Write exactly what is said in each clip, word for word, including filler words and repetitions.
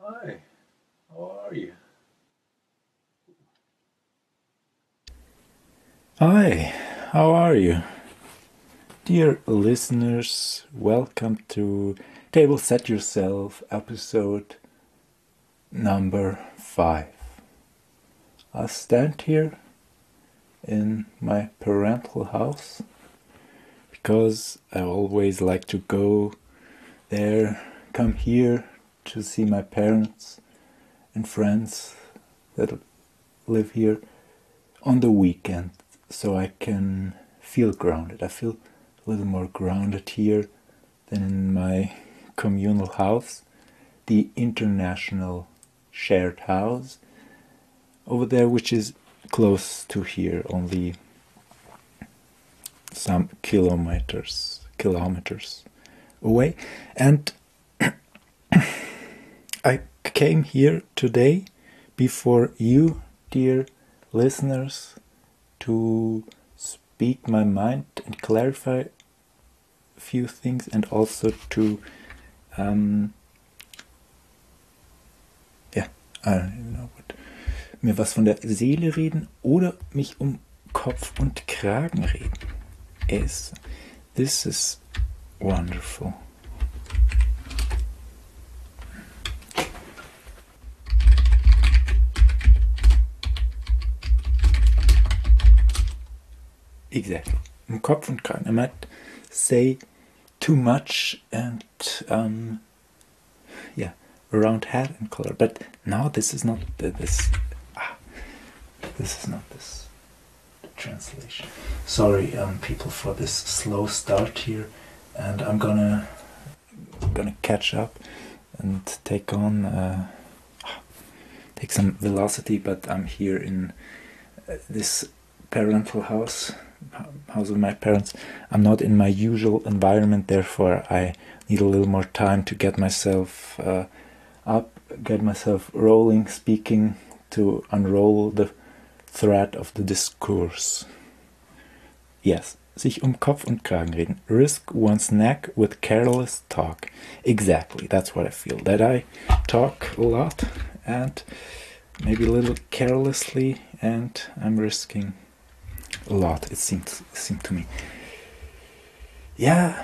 Hi, how are you? Hi, how are you? Dear listeners, welcome to Table Set Yourself episode number five. I stand here in my parental house because I always like to go there, come here to see my parents and friends that live here on the weekend, so I can feel grounded. I feel a little more grounded here than in my communal house, the international shared house over there, which is close to here, only some kilometers kilometers away. And I came here today before you, dear listeners, to speak my mind and clarify a few things, and also to um, ja, I don't even know what, mir was von der Seele reden oder mich um Kopf und Kragen reden. Is this is wonderful. Exactly. Um Kopf und Kragen. I might say too much and um, yeah, around head and color. But now this is not the, this. Ah, this is not this translation. Sorry, um, people, for this slow start here, and I'm gonna gonna catch up and take on uh, take some velocity. But I'm here in uh, this parental house. house of my parents. I'm not in my usual environment, therefore I need a little more time to get myself uh, up, get myself rolling, speaking, to unroll the thread of the discourse. Yes, sich um Kopf und Kragen reden. Risk one's neck with careless talk. Exactly, that's what I feel. That I talk a lot and maybe a little carelessly, and I'm risking a lot, it seemed, it seemed to me. Yeah,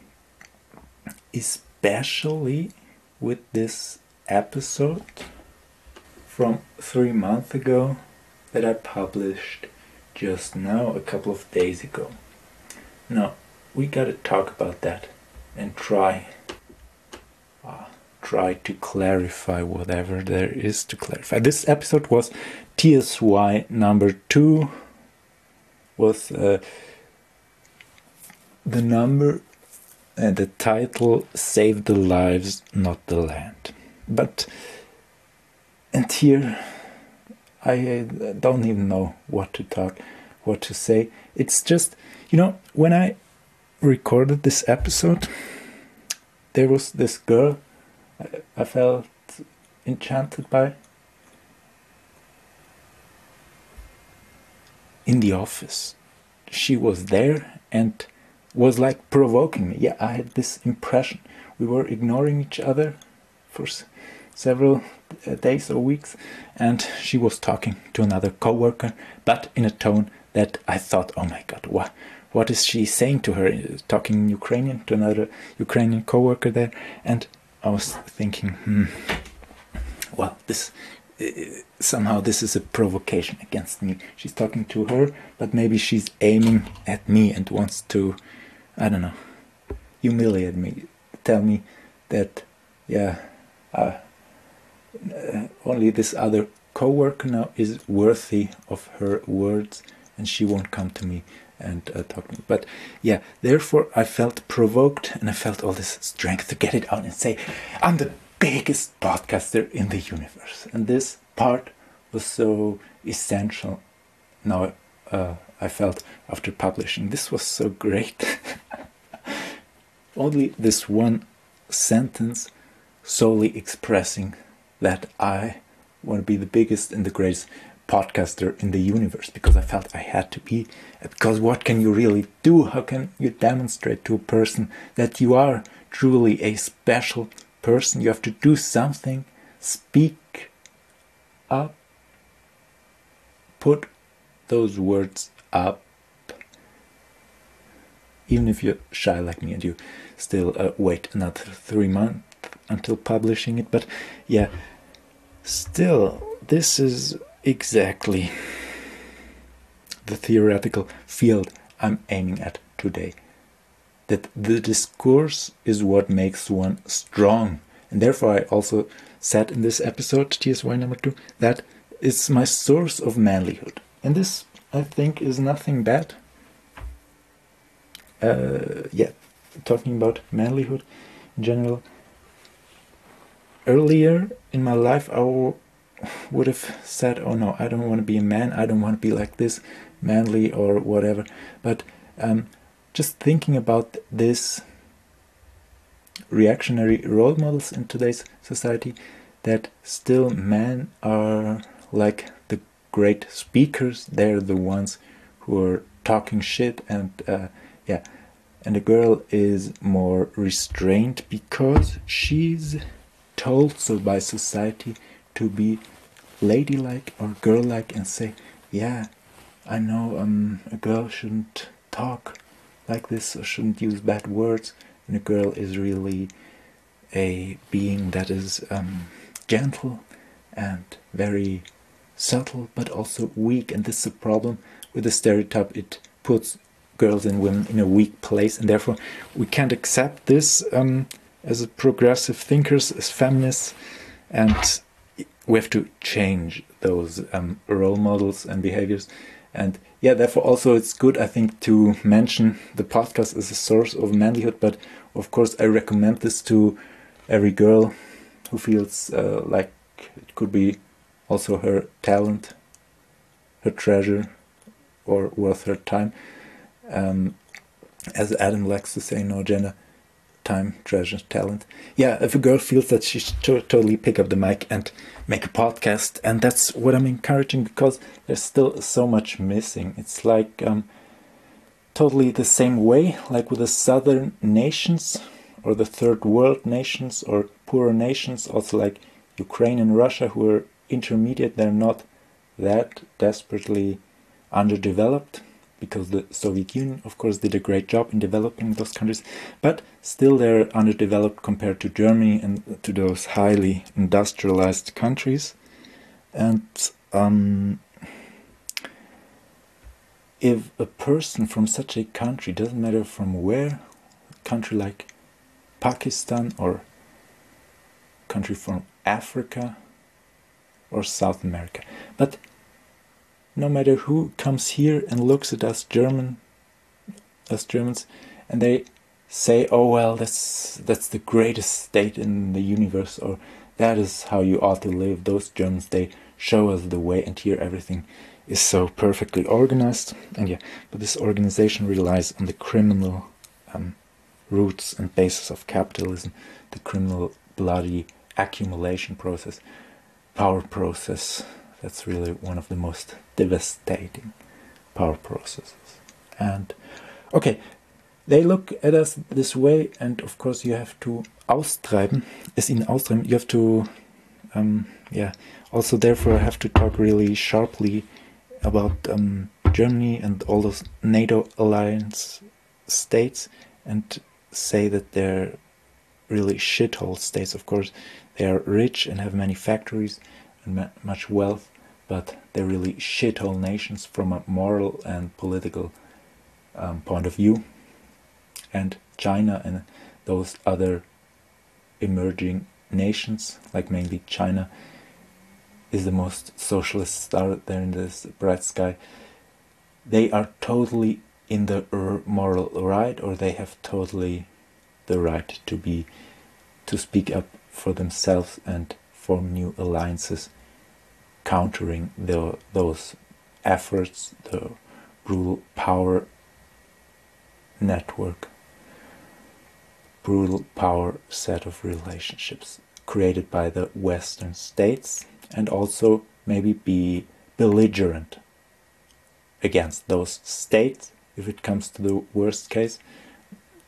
especially with this episode from three months ago that I published just now, a couple of days ago. Now, we gotta talk about that and try uh, try to clarify whatever there is to clarify. This episode was T S Y number two, was uh, the number and the title Save the Lives, Not the Land. But, and here I uh, don't even know what to talk, what to say. It's just, you know, when I recorded this episode, there was this girl I, I felt enchanted by in the office. She was there and was like provoking me. Yeah, I had this impression. We were ignoring each other for s- several uh, days or weeks, and she was talking to another coworker, but in a tone that I thought, oh my god, what what is she saying to her? Talking in Ukrainian to another Ukrainian coworker there, and I was thinking, hmm, well, this uh, somehow this is a provocation against me. She's talking to her, but maybe she's aiming at me and wants to, I don't know, humiliate me, tell me that, yeah, uh, uh, only this other co-worker now is worthy of her words, and she won't come to me and uh, talk to me. But yeah, therefore I felt provoked, and I felt all this strength to get it out and say, I'm the biggest podcaster in the universe. And this part was so essential now, uh, I felt, after publishing. This was so great. Only this one sentence solely expressing that I want to be the biggest and the greatest podcaster in the universe, because I felt I had to be. Because what can you really do? How can you demonstrate to a person that you are truly a special person? You have to do something speak up, put those words up, even if you're shy like me and you still uh, wait another three months until publishing it. But yeah, still, this is exactly the theoretical field I'm aiming at today. That the discourse is what makes one strong. And therefore I also said in this episode, T S Y number two, that it's my source of manlyhood. And this, I think, is nothing bad. Uh, yeah, talking about manlyhood in general. Earlier in my life, I w- would have said, oh no, I don't want to be a man, I don't want to be like this, manly or whatever. But um, just thinking about this reactionary role models in today's society, that still men are like the great speakers, they're the ones who are talking shit, and uh, yeah, and the girl is more restrained because she's told so by society to be ladylike or girl-like and say, yeah, I know um, a girl shouldn't talk like this or shouldn't use bad words, and a girl is really a being that is um, gentle and very subtle but also weak, and this is a problem with the stereotype. It puts girls and women in a weak place, and therefore we can't accept this um, as a progressive thinkers, as feminists, and we have to change those um, role models and behaviors. And yeah, therefore also it's good, I think, to mention the podcast as a source of manlyhood, but of course I recommend this to every girl who feels uh, like it could be also her talent, her treasure, or worth her time. Um, as Adam likes to say, no gender, time, treasure, talent. Yeah, if a girl feels that she should to- totally pick up the mic and make a podcast, and that's what I'm encouraging, because there's still so much missing. It's like um, totally the same way, like with the southern nations, or the third world nations, or poorer nations, also like Ukraine and Russia, who are intermediate. They're not that desperately underdeveloped, because the Soviet Union, of course, did a great job in developing those countries, but still they're underdeveloped compared to Germany and to those highly industrialized countries. And um, if a person from such a country, doesn't matter from where, a country like Pakistan or country from Africa or South America, but no matter who comes here and looks at us German, us Germans, and they say, oh well, that's that's the greatest state in the universe, or that is how you ought to live. Those Germans, they show us the way, and here everything is so perfectly organized. And yeah, but this organization relies on the criminal um, roots and basis of capitalism, the criminal bloody accumulation process, power process. That's really one of the most devastating power processes. And okay, they look at us this way, and of course you have to austreiben, es ihnen austreiben, you have to, um, yeah, also therefore I have to talk really sharply about um, Germany and all those NATO alliance states, and say that they're really shithole states. Of course, they are rich and have many factories and ma- much wealth, but they're really shithole nations from a moral and political um, point of view. And China and those other emerging nations, like mainly China, is the most socialist star there in this bright sky. They are totally in the r- moral right, or they have totally the right to be, to speak up for themselves and form new alliances, countering the, those efforts, the brutal power network, brutal power set of relationships created by the Western states, and also maybe be belligerent against those states if it comes to the worst case.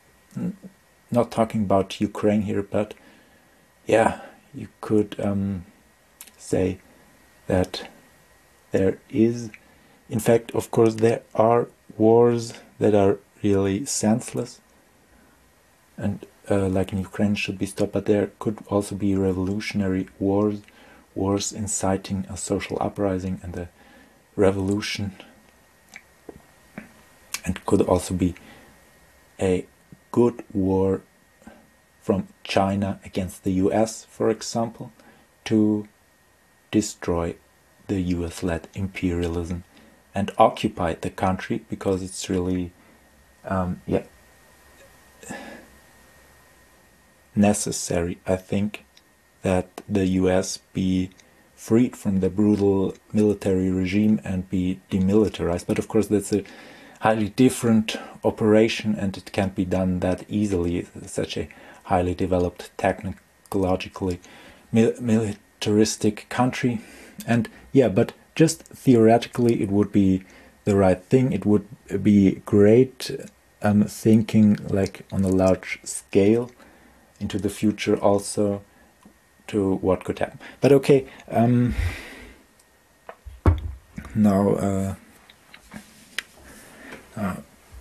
Not talking about Ukraine here, but yeah, you could um, say that there is, in fact, of course, there are wars that are really senseless, and uh, like in Ukraine should be stopped, but there could also be revolutionary wars, wars inciting a social uprising and a revolution, and could also be a good war from China against the U S, for example, to destroy the U S-led imperialism and occupy the country, because it's really um, yeah necessary, I think, that the U S be freed from the brutal military regime and be demilitarized. But of course that's a highly different operation, and it can't be done that easily. It's such a highly developed, technologically mil militaristic country. And yeah, but just theoretically it would be the right thing. It would be great um, thinking like on a large scale into the future also to what could happen. But okay, um, now uh, uh,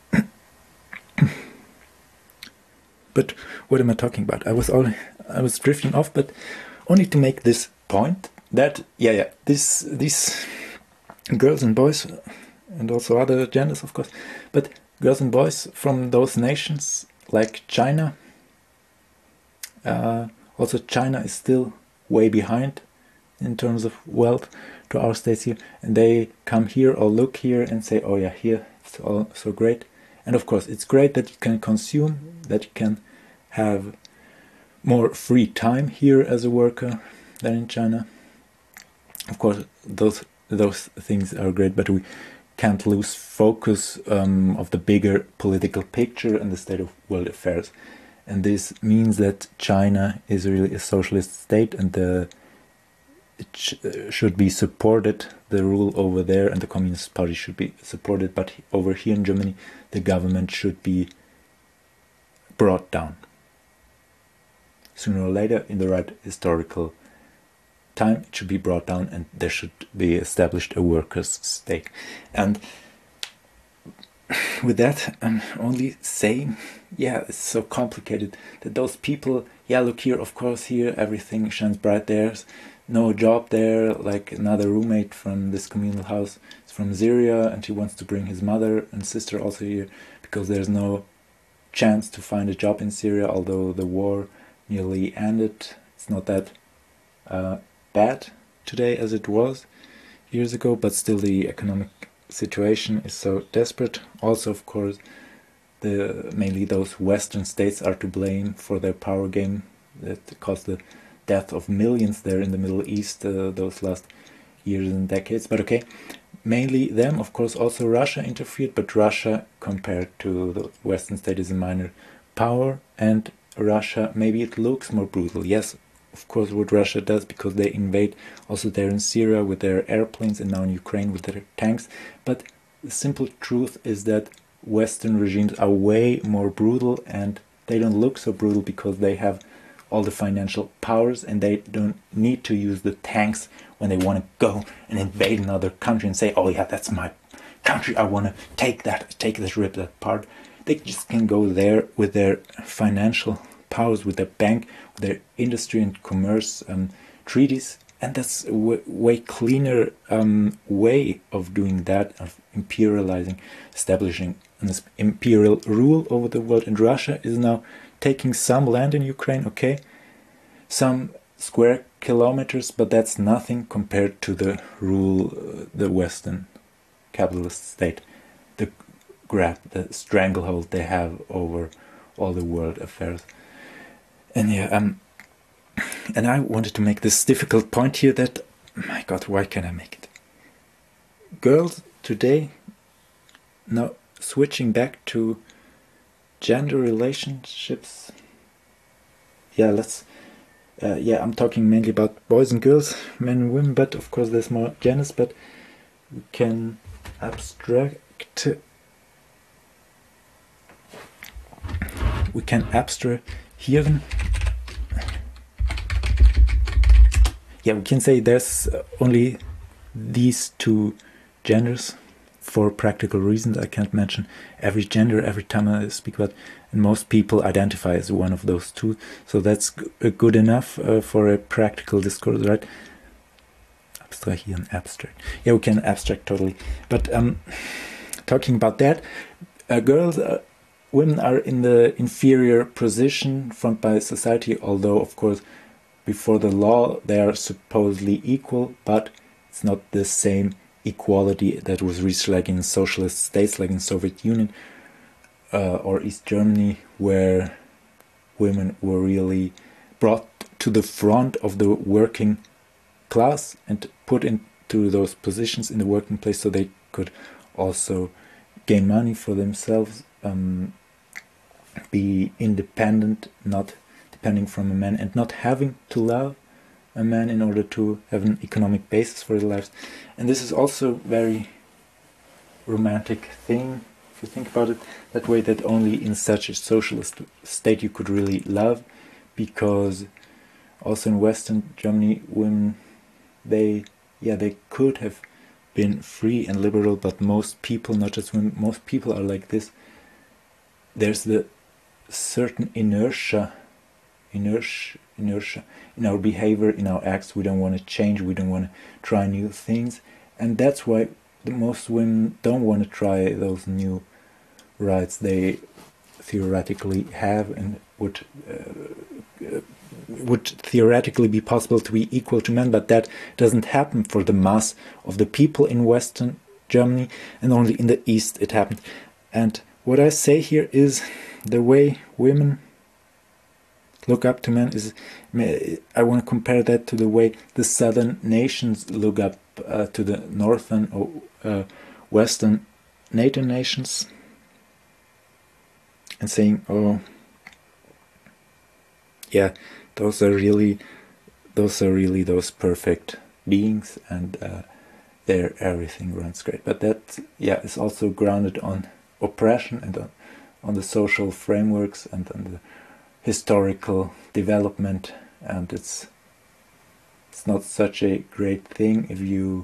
but what am I talking about? I was all I was drifting off, but only to make this point that yeah yeah this these girls and boys, and also other genders of course, but girls and boys from those nations like China, uh, also China is still way behind in terms of wealth to our states here, and they come here or look here and say, oh yeah, here it's all so great. And of course it's great that you can consume, that you can have more free time here as a worker than in China. Of course those those things are great, but we can't lose focus um, of the bigger political picture and the state of world affairs. And this means that China is really a socialist state, and the, it sh should be supported, the rule over there, and the Communist Party should be supported. But over here in Germany, the government should be brought down. Sooner or later, in the right historical time, it should be brought down, and there should be established a workers' state. And with that, I'm only saying, yeah, it's so complicated that those people, yeah, look here, of course, here everything shines bright. There's no job there. Like another roommate from this communal house is from Syria, and he wants to bring his mother and sister also here because there's no chance to find a job in Syria, although the war nearly ended. It's not that uh, bad today as it was years ago, but still the economic situation is so desperate. Also, of course, the mainly those Western states are to blame for their power game that caused the death of millions there in the Middle East uh, those last years and decades. But okay, mainly them. Of course, also Russia interfered, but Russia compared to the Western state is a minor power, and Russia, maybe it looks more brutal. Yes, of course, what Russia does, because they invade also there in Syria with their airplanes, and now in Ukraine with their tanks. But the simple truth is that Western regimes are way more brutal, and they don't look so brutal because they have all the financial powers, and they don't need to use the tanks when they want to go and invade another country and say, oh yeah, that's my country, I want to take that, take this, rip that part. They just can go there with their financial powers, with their bank, with their industry and commerce um, treaties, and that's a w way cleaner um, way of doing that, of imperializing, establishing an imperial rule over the world. And Russia is now taking some land in Ukraine, okay, some square kilometers, but that's nothing compared to the rule, uh, the Western capitalist state, the grab, the stranglehold they have over all the world affairs. And yeah, um, and I wanted to make this difficult point here that, my God, why can I make it? Girls today, now switching back to gender relationships. Yeah, let's, uh, yeah, I'm talking mainly about boys and girls, men and women, but of course there's more genders, but we can abstract, we can abstract here. yeah, we can say there's only these two genders for practical reasons. I can't mention every gender every time I speak about, and most people identify as one of those two, so that's g- good enough uh, for a practical discourse, right? Abstrahieren, abstract. Yeah, we can abstract totally. But um, talking about that, uh, girls, uh, women are in the inferior position front by society, although, of course, before the law they are supposedly equal, but it's not the same equality that was reached like in socialist states, like in Soviet Union uh, or East Germany, where women were really brought to the front of the working class and put into those positions in the working place so they could also gain money for themselves, um, be independent, not depending from a man, and not having to love a man in order to have an economic basis for their lives. And this is also very romantic thing, if you think about it that way, that only in such a socialist state you could really love, because also in Western Germany, women, they, yeah, they could have been free and liberal, but most people, not just women, most people are like this. There's the certain inertia, inertia, inertia in our behavior, in our acts. We don't want to change, we don't want to try new things, and that's why the most women don't want to try those new rights they theoretically have and would uh, uh, would theoretically be possible to be equal to men, but that doesn't happen for the mass of the people in Western Germany, and only in the East it happened. And what I say here is the way women look up to men is, I want to compare that to the way the southern nations look up uh, to the northern or uh, western NATO nations, and saying, oh, yeah, those are really, those are really those perfect beings, and uh, there everything runs great. But that, yeah, is also grounded on oppression and on, on the social frameworks and on the historical development, and it's it's not such a great thing if you.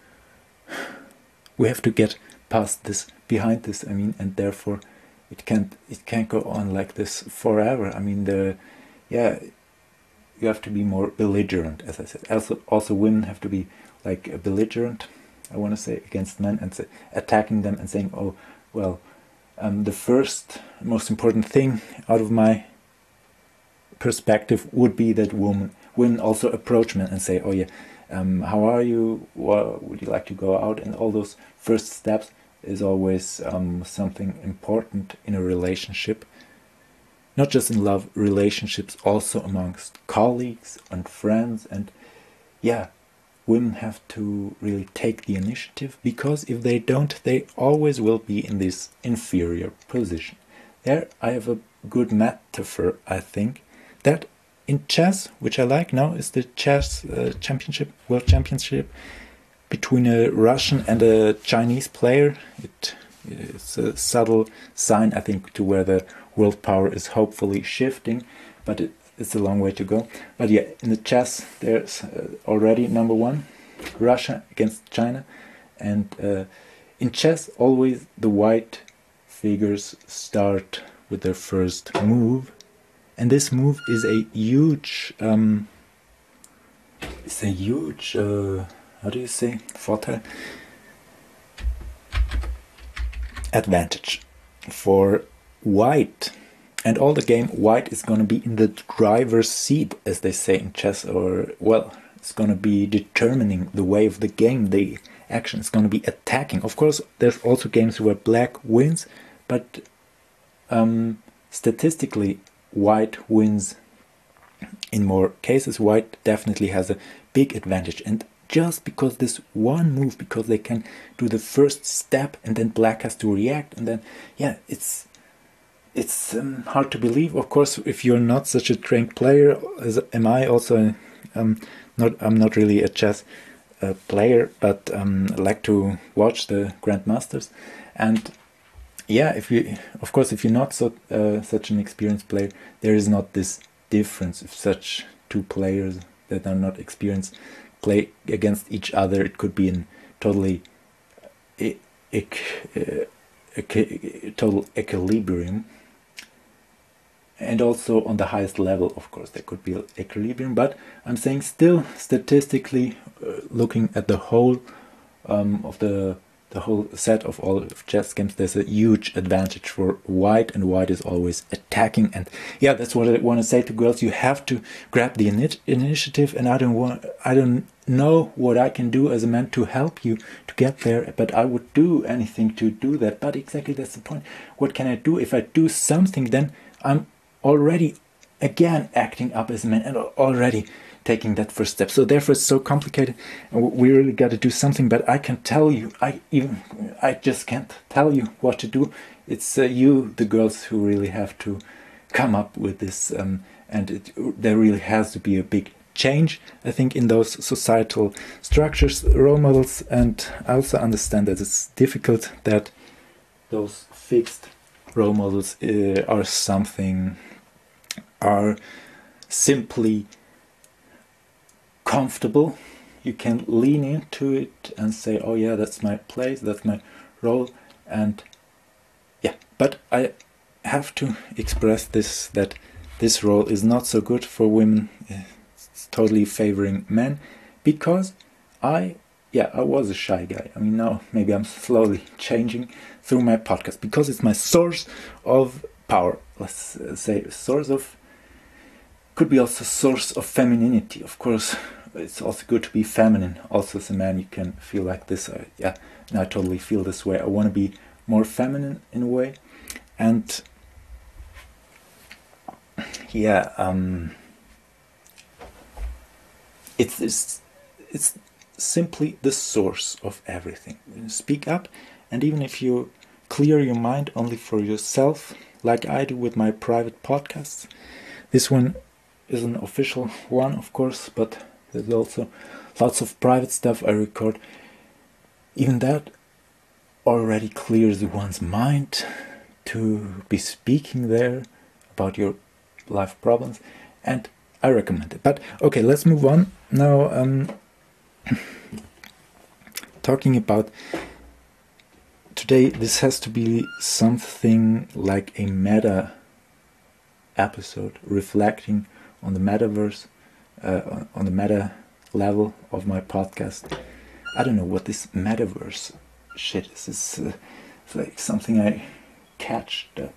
We have to get past this, behind this. I mean, and therefore, it can't it can't go on like this forever. I mean, the yeah, you have to be more belligerent, as I said. Also, also women have to be like a belligerent, I want to say, against men, and say, attacking them and saying, oh, well, um, the first most important thing out of my perspective would be that women women also approach men and say, oh yeah, um, how are you, well, would you like to go out, and all those first steps is always um, something important in a relationship, not just in love relationships, also amongst colleagues and friends. And yeah, women have to really take the initiative, because if they don't, they always will be in this inferior position. There I have a good metaphor, I think, that in chess, which I like now, is the chess uh, championship, world championship, between a Russian and a Chinese player. It, it's a subtle sign, I think, to where the world power is hopefully shifting, but it, it's a long way to go. But yeah, in the chess, there's uh, already number one, Russia against China, and uh, in chess, always the white figures start with their first move. And this move is a huge, um, it's a huge, uh, how do you say, Vorteil? Advantage for white. And all the game, white is going to be in the driver's seat, as they say in chess, or, well, it's going to be determining the way of the game, the action. It's going to be attacking. Of course, there's also games where black wins, but um, statistically, white wins in more cases. White definitely has a big advantage, and just because this one move, because they can do the first step and then black has to react, and then yeah, it's it's um, hard to believe. Of course, if you're not such a trained player as am I, also um, not I'm not really a chess uh, player, but um, I like to watch the grandmasters. And yeah, if you, of course, if you're not so uh, such an experienced player, there is not this difference if such two players that are not experienced play against each other. It could be in totally e- ec- uh, ec- total equilibrium. And also on the highest level, of course, there could be equilibrium. But I'm saying still, statistically, uh, looking at the whole um, of the the whole set of all of chess games, there's a huge advantage for white, and white is always attacking. And yeah, that's what I want to say to girls. You have to grab the ini- initiative, and I don't want, I don't know what I can do as a man to help you to get there, but I would do anything to do that. But exactly that's the point. What can I do? If I do something, then I'm already again acting up as a man and already taking that first step. So therefore it's so complicated, and we really got to do something. But I can tell you, I even I just can't tell you what to do. It's uh, you, the girls, who really have to come up with this, um, and it, there really has to be a big change, I think, in those societal structures, role models. And I also understand that it's difficult that those fixed role models uh, are something are simply comfortable. You can lean into it and say, oh yeah, that's my place, that's my role. And yeah, but I have to express this, that this role is not so good for women. It's totally favoring men, because I yeah I was a shy guy. I mean, now maybe I'm slowly changing through my podcast, because it's my source of power. Let's say source of, could be also source of femininity. Of course, it's also good to be feminine. Also, as a man, you can feel like this. Uh, yeah, and I totally feel this way. I want to be more feminine in a way, and yeah, um, it's it's it's simply the source of everything. Speak up, and even if you clear your mind only for yourself, like I do with my private podcasts. This one is an official one, of course, but there's also lots of private stuff I record. Even that already clears one's mind to be speaking there about your life problems, and I recommend it. But okay, let's move on now. Um, talking about today, this has to be something like a meta episode, reflecting on the metaverse, uh, on the meta level of my podcast. I don't know what this metaverse shit is. It's, uh, it's like something I catch uh,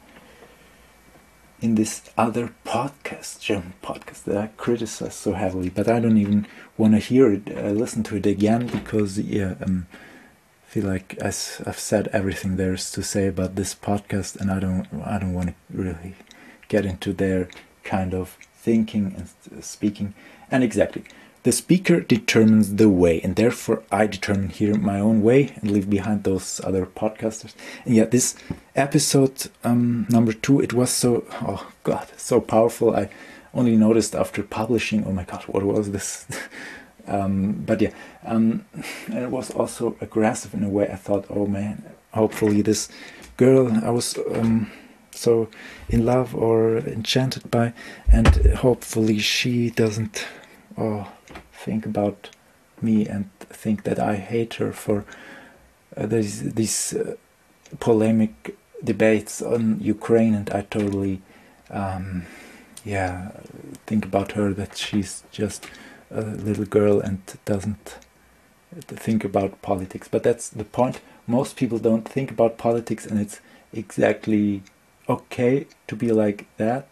in this other podcast, German podcast, that I criticize so heavily, but I don't even want to hear it. I listen to it again because yeah, um, I feel like I've said everything there is to say about this podcast, and I don't, I don't want to really get into their kind of thinking and speaking. And exactly, the speaker determines the way, and therefore I determine here my own way and leave behind those other podcasters. And yeah, this episode um, number two, it was so, oh god, so powerful. I only noticed after publishing, oh my god, what was this? um, but yeah, um, and it was also aggressive in a way. I thought, oh man, hopefully this girl I was um, so in love or enchanted by, and hopefully she doesn't oh, think about me and think that I hate her for uh, these these uh, polemic debates on Ukraine, and I totally um, yeah think about her that she's just a little girl and doesn't think about politics. But that's the point. Most people don't think about politics, and it's exactly okay to be like that.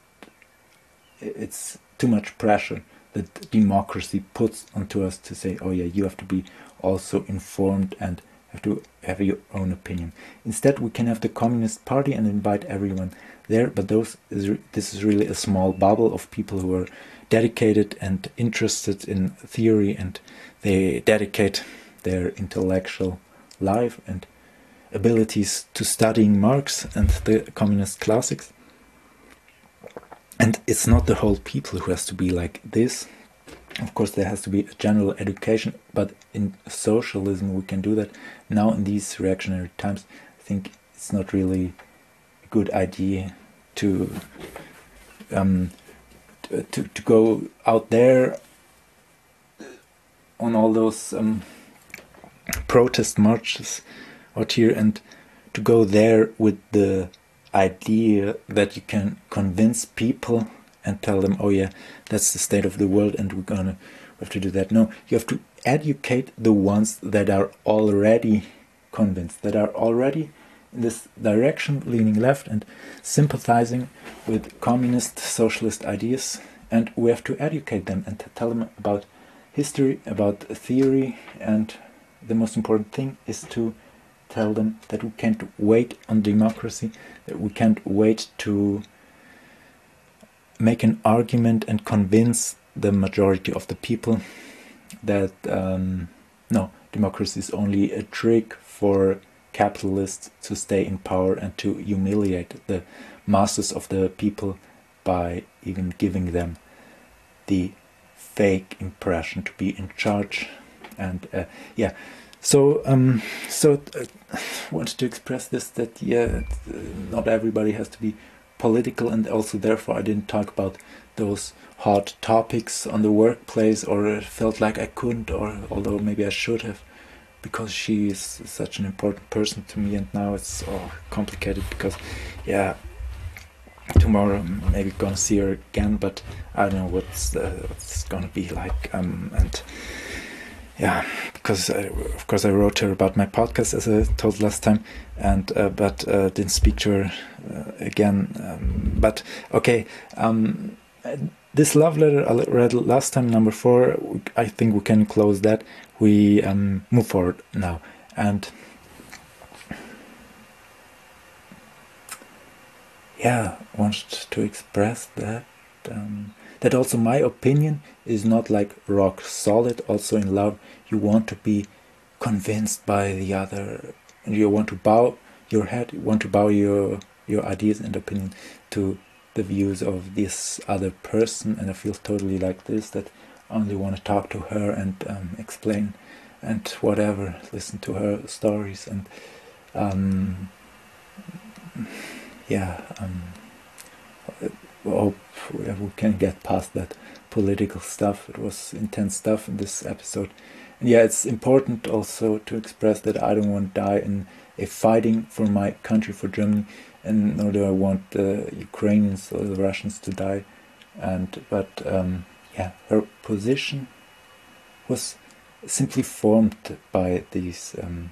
It's too much pressure that democracy puts onto us to say, oh yeah, you have to be also informed and have to have your own opinion. Instead, we can have the Communist Party and invite everyone there, but those is re- this is really a small bubble of people who are dedicated and interested in theory, and they dedicate their intellectual life and abilities to studying Marx and the communist classics. And it's not the whole people who has to be like this. Of course, there has to be a general education, but in socialism we can do that. Now in these reactionary times, I think it's not really a good idea to um, to, to go out there on all those um, protest marches out here, and to go there with the idea that you can convince people and tell them, oh yeah, that's the state of the world and we're gonna we have to do that. No, you have to educate the ones that are already convinced, that are already in this direction, leaning left and sympathizing with communist, socialist ideas. And we have to educate them and to tell them about history, about theory, and the most important thing is to tell them that we can't wait on democracy, that we can't wait to make an argument and convince the majority of the people that um, no, democracy is only a trick for capitalists to stay in power and to humiliate the masses of the people by even giving them the fake impression to be in charge. And uh, yeah, so um, so uh, I wanted to express this, that yeah, uh, not everybody has to be political, and also therefore I didn't talk about those hot topics on the workplace, or felt like I couldn't, or although maybe I should have, because she is such an important person to me, and now it's all complicated because yeah, tomorrow maybe gonna see her again, but I don't know what's uh, what's gonna be like, um, and yeah, because I, of course I wrote to her about my podcast, as I told last time, and uh, but uh, didn't speak to her uh, again. Um, but okay, um, this love letter I read last time, number four. I think we can close that. We um, move forward now, and yeah, wanted to express that. Um, that also my opinion is not like rock solid. Also in love, you want to be convinced by the other, and you want to bow your head, you want to bow your your ideas and opinion to the views of this other person. And I feel totally like this, that I only want to talk to her and um, explain and whatever, listen to her stories, and um, yeah, um, hope we can get past that political stuff. It was intense stuff in this episode. And yeah, it's important also to express that I don't want to die in a fighting for my country, for Germany, and nor do I want the Ukrainians or the Russians to die. And but um, yeah, her position was simply formed by these um,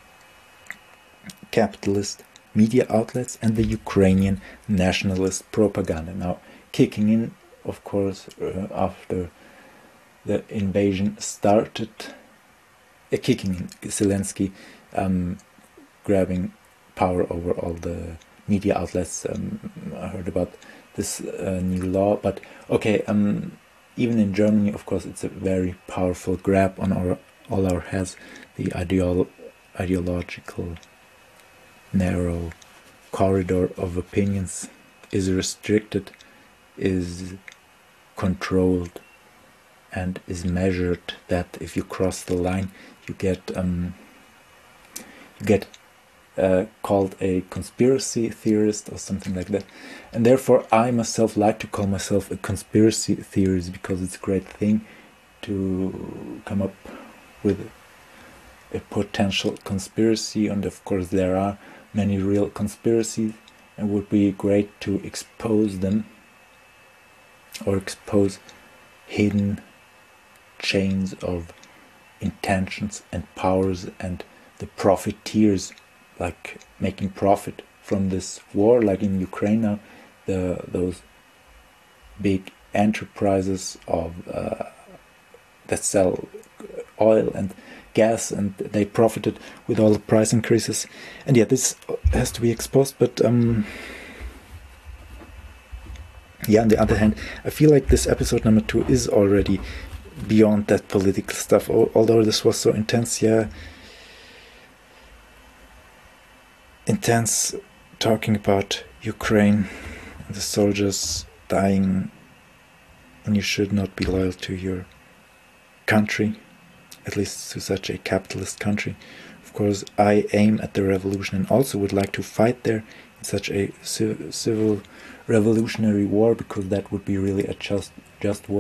capitalist media outlets and the Ukrainian nationalist propaganda. Now, kicking in, of course, uh, after the invasion started, uh, kicking in, Zelensky um, grabbing power over all the media outlets. Um, I heard about this uh, new law, but okay, um, even in Germany, of course, it's a very powerful grab on our all our heads. The ideal, ideological narrow corridor of opinions is restricted, is controlled, and is measured. That if you cross the line, you get um, you get uh, called a conspiracy theorist or something like that. And therefore, I myself like to call myself a conspiracy theorist, because it's a great thing to come up with a potential conspiracy. And of course, there are many real conspiracies, and it would be great to expose them, or expose hidden chains of intentions and powers and the profiteers, like making profit from this war, like in Ukraine now, the those big enterprises of uh, that sell oil and gas, and they profited with all the price increases. And yeah, this has to be exposed. But um, yeah, on the other hand, I feel like this episode number two is already beyond that political stuff. Although this was so intense, yeah, intense, talking about Ukraine and the soldiers dying, and you should not be loyal to your country, at least to such a capitalist country. Of course, I aim at the revolution and also would like to fight there in such a civil revolutionary war, because that would be really a just just war.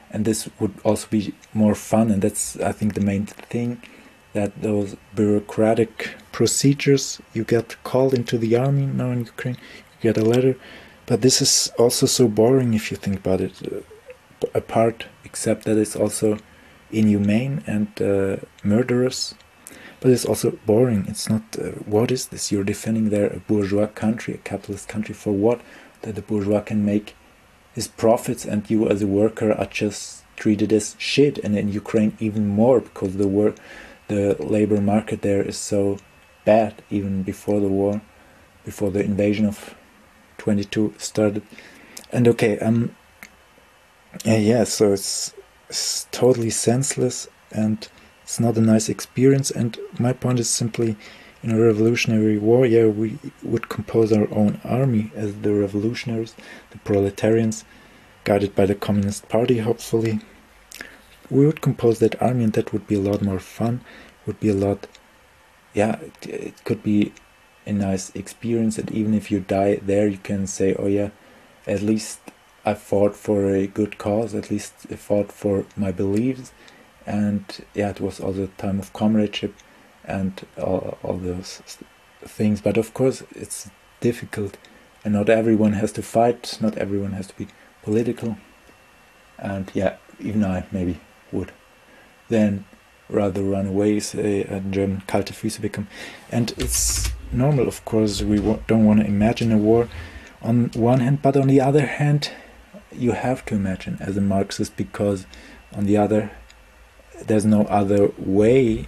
and this would also be more fun. And that's, I think, the main thing, that those bureaucratic procedures, you get called into the army now in Ukraine, you get a letter, but this is also so boring if you think about it, uh, apart, except that it's also inhumane and uh, murderous, but it's also boring. It's not, uh, what is this? You're defending there a bourgeois country, a capitalist country, for what? That the bourgeois can make his profits and you as a worker are just treated as shit. And in Ukraine even more, because the work, the labor market there is so bad, even before the war, before the invasion of twenty-two started. And okay, um, yeah, yeah so it's, it's totally senseless, and it's not a nice experience. And my point is simply, in a revolutionary war, yeah, we would compose our own army as the revolutionaries, the proletarians, guided by the Communist Party, hopefully. We would compose that army, and that would be a lot more fun, would be a lot, yeah, it, it could be a nice experience. And even if you die there, you can say, oh yeah, at least I fought for a good cause, at least I fought for my beliefs. And yeah, it was also a time of comradeship and all, all those things. But of course it's difficult, and not everyone has to fight, not everyone has to be political. And yeah, even I maybe would then rather run away, say a German kalte Füße become. And it's normal, of course, we don't want to imagine a war on one hand, but on the other hand you have to imagine as a Marxist, because on the other, there's no other way,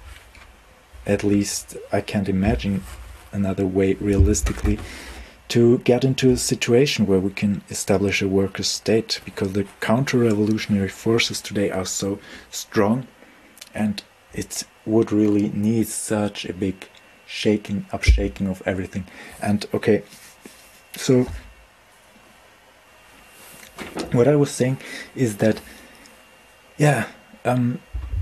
at least I can't imagine another way realistically, to get into a situation where we can establish a worker state, because the counter-revolutionary forces today are so strong, and it would really need such a big shaking, upshaking of everything. And okay, so what I was saying is that, yeah, um,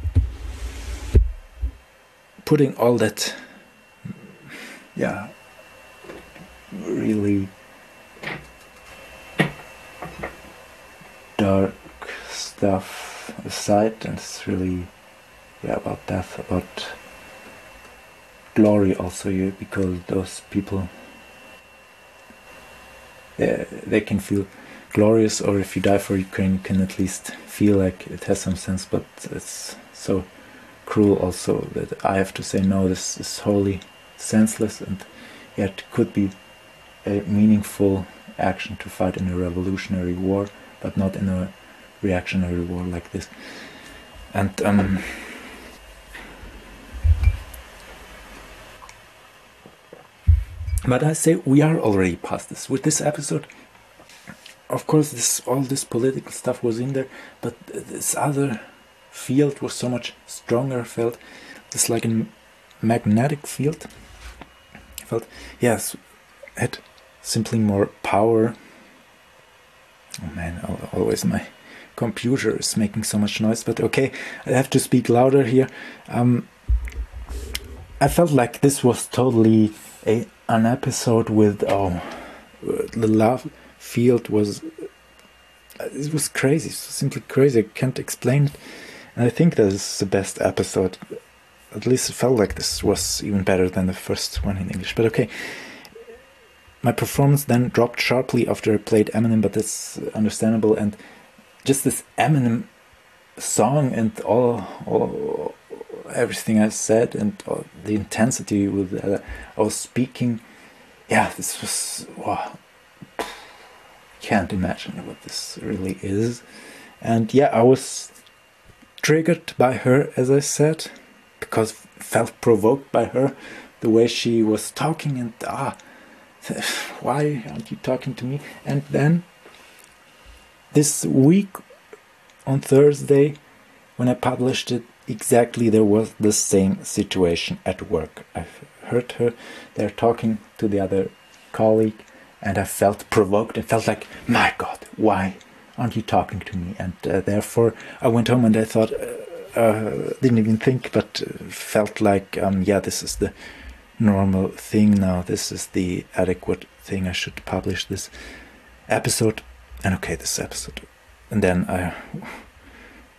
putting all that, yeah, really dark stuff aside, and it's really, yeah, about death, about glory also, you, because those people, they, they can feel glorious, or if you die for Ukraine, you can at least feel like it has some sense. But it's so cruel also that I have to say, no, this is wholly senseless, and yet it could be a meaningful action to fight in a revolutionary war, but not in a reactionary war like this. And um, but I say we are already past this with this episode. Of course, this all this political stuff was in there, but this other field was so much stronger. I felt it's like a magnetic field. I felt, yes, had simply more power. Oh man, always my computer is making so much noise, but okay, I have to speak louder here. Um, I felt like this was totally a an episode with, oh, the love field was, it was crazy, simply crazy. I can't explain it. And I think that is the best episode. At least it felt like this was even better than the first one in English. But okay, my performance then dropped sharply after I played Eminem, but that's understandable. And just this Eminem song and all, all everything I said, and all the intensity with uh, I was speaking, yeah, this was, wow, can't imagine what this really is. And yeah, I was triggered by her, as I said, because felt provoked by her, the way she was talking, and ah, why aren't you talking to me? And then this week on Thursday, when I published it, exactly there was the same situation at work. I heard her there talking to the other colleague, and I felt provoked. I felt like, my God, why aren't you talking to me? And uh, therefore I went home and I thought, uh, uh, didn't even think, but uh, felt like, um, yeah, this is the normal thing now. This is the adequate thing. I should publish this episode. And okay, this episode. And then I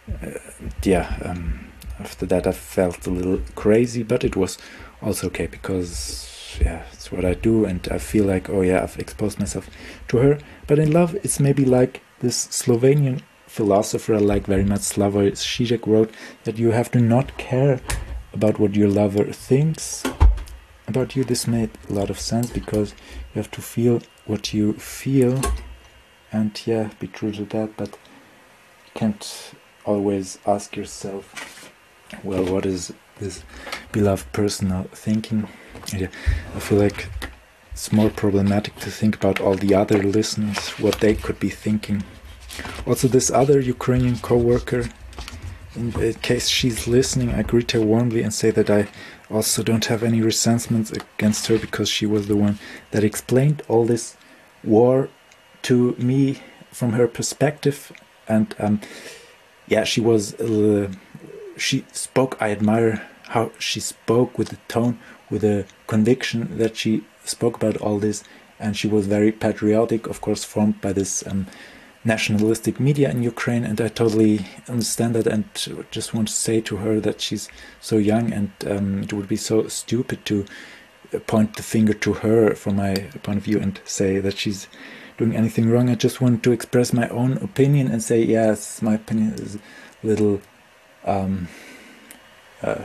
uh, yeah, um, after that I felt a little crazy, but it was also okay because yeah, it's what I do, and I feel like, oh yeah, I've exposed myself to her. But in love, it's maybe like this Slovenian philosopher I like very much, Slavoj Žižek, wrote that you have to not care about what your lover thinks about you. This made a lot of sense, because you have to feel what you feel, and yeah, be true to that. But you can't always ask yourself, well, what is this beloved person now thinking? Yeah, I feel like it's more problematic to think about all the other listeners, what they could be thinking. Also, this other Ukrainian co-worker, in case she's listening, I greet her warmly and say that I also don't have any resentments against her, because she was the one that explained all this war to me from her perspective. And um, yeah, she was, uh, she spoke, I admire how she spoke with the tone, with the conviction that she spoke about all this. And she was very patriotic, of course, formed by this um, nationalistic media in Ukraine, and I totally understand that, and just want to say to her that she's so young, and um, it would be so stupid to point the finger to her from my point of view and say that she's doing anything wrong. I just want to express my own opinion and say, yes, my opinion is a little um, uh,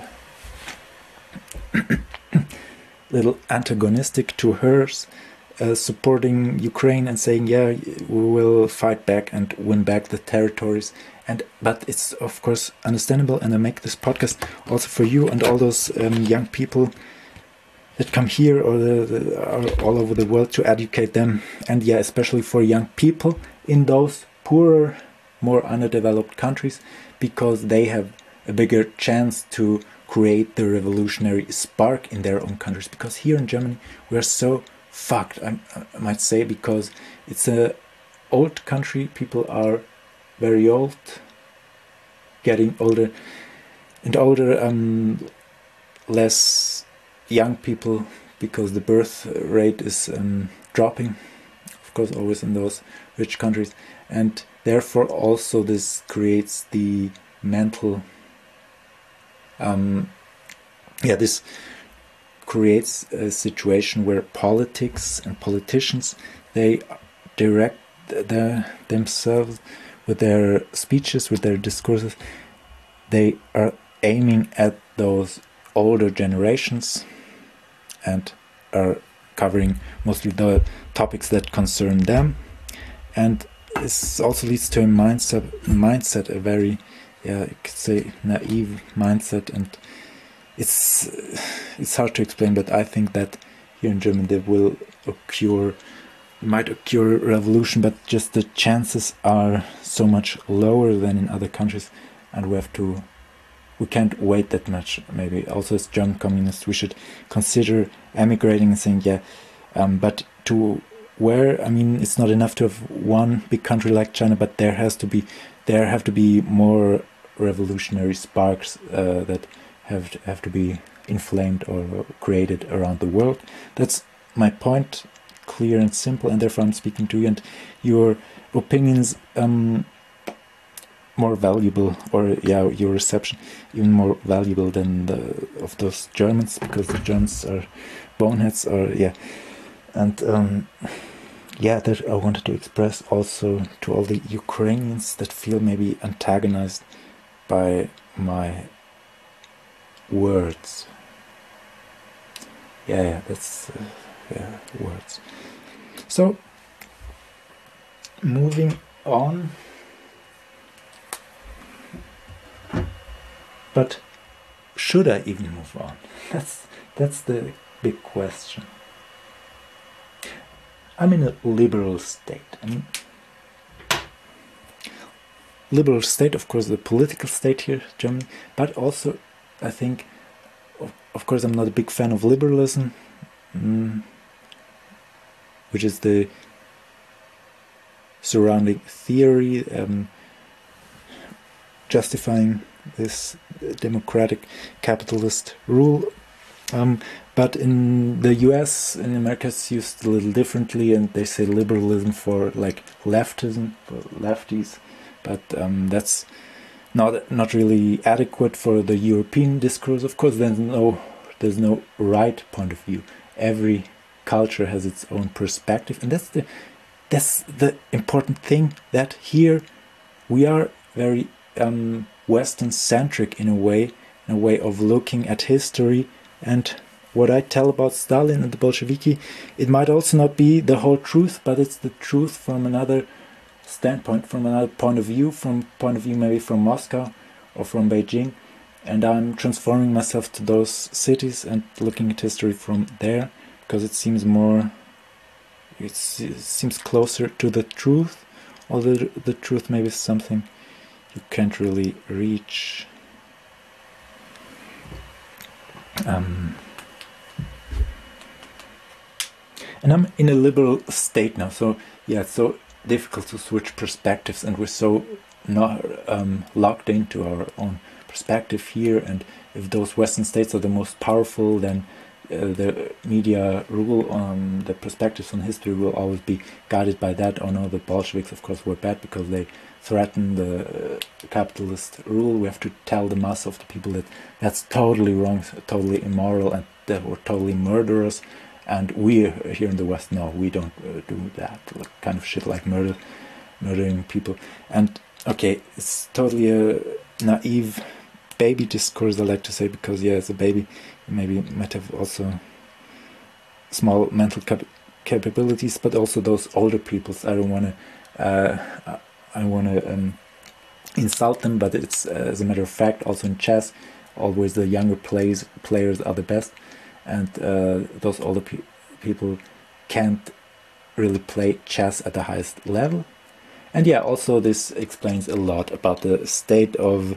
little antagonistic to hers. Uh, supporting Ukraine and saying, yeah, we will fight back and win back the territories. And but it's of course understandable, and I make this podcast also for you and all those um, young people that come here or the, the, are all over the world, to educate them. And yeah, especially for young people in those poorer, more underdeveloped countries, because they have a bigger chance to create the revolutionary spark in their own countries. Because here in Germany, we are so fucked, I, I might say, because it's a old country. People are very old, getting older and older, um, less young people, because the birth rate is um, dropping, of course, always in those rich countries. And therefore also this creates the mental, um, yeah, this creates a situation where politics and politicians, they direct the, themselves with their speeches, with their discourses. They are aiming at those older generations and are covering mostly the topics that concern them. And this also leads to a mindset, mindset a very, yeah, you could say naive mindset. And It's it's hard to explain, but I think that here in Germany there will occur, might occur a revolution, but just the chances are so much lower than in other countries, and we have to, we can't wait that much. Maybe also as German communists, we should consider emigrating and saying, yeah, um, but to where? I mean, it's not enough to have one big country like China, but there has to be, there have to be more revolutionary sparks uh, that have to, have to be inflamed or created around the world. That's my point, clear and simple, and therefore I'm speaking to you, and your opinions um, more valuable, or yeah, your reception even more valuable than the of those Germans, because the Germans are boneheads, or yeah, and um, yeah, that I wanted to express also to all the Ukrainians that feel maybe antagonized by my words. Yeah, yeah, that's uh, yeah, words. So, moving on. But should I even move on? That's that's the big question. I'm in a liberal state. I mean, liberal state, of course, the political state here, Germany, but also, I think, of, of course, I'm not a big fan of liberalism, mm, which is the surrounding theory um, justifying this democratic capitalist rule. Um, but in the U S, in America, it's used a little differently, and they say liberalism for like leftism, for lefties. But um, that's not not really adequate for the European discourse. Of course, there's no there's no right point of view. Every culture has its own perspective, and that's the that's the important thing, that here we are very um, Western centric in a way, in a way of looking at history. And what I tell about Stalin and the Bolsheviki, it might also not be the whole truth, but it's the truth from another standpoint, from another point of view, from point of view maybe from Moscow or from Beijing. And I'm transforming myself to those cities and looking at history from there, because it seems more, it's, it seems closer to the truth, although the, the truth maybe is something you can't really reach. Um, and I'm in a liberal state now, so yeah, it's so difficult to switch perspectives, and we're so not um, locked into our own perspective here. And if those Western states are the most powerful, then uh, the media rule on the perspectives on history will always be guided by that. Oh no, the Bolsheviks of course were bad because they threaten the uh, capitalist rule. We have to tell the mass of the people that that's totally wrong, totally immoral, and they were totally murderers. And we here in the West, no, we don't uh, do that like, kind of shit, like murder, murdering people. And okay, it's totally a naive baby discourse, I like to say, because yeah, as a baby, maybe might have also small mental cap capabilities, but also those older peoples. I don't want to, uh, I want to um, insult them, but it's uh, as a matter of fact, also in chess, always the younger plays players are the best. And uh, those older pe people can't really play chess at the highest level. And yeah, also this explains a lot about the state of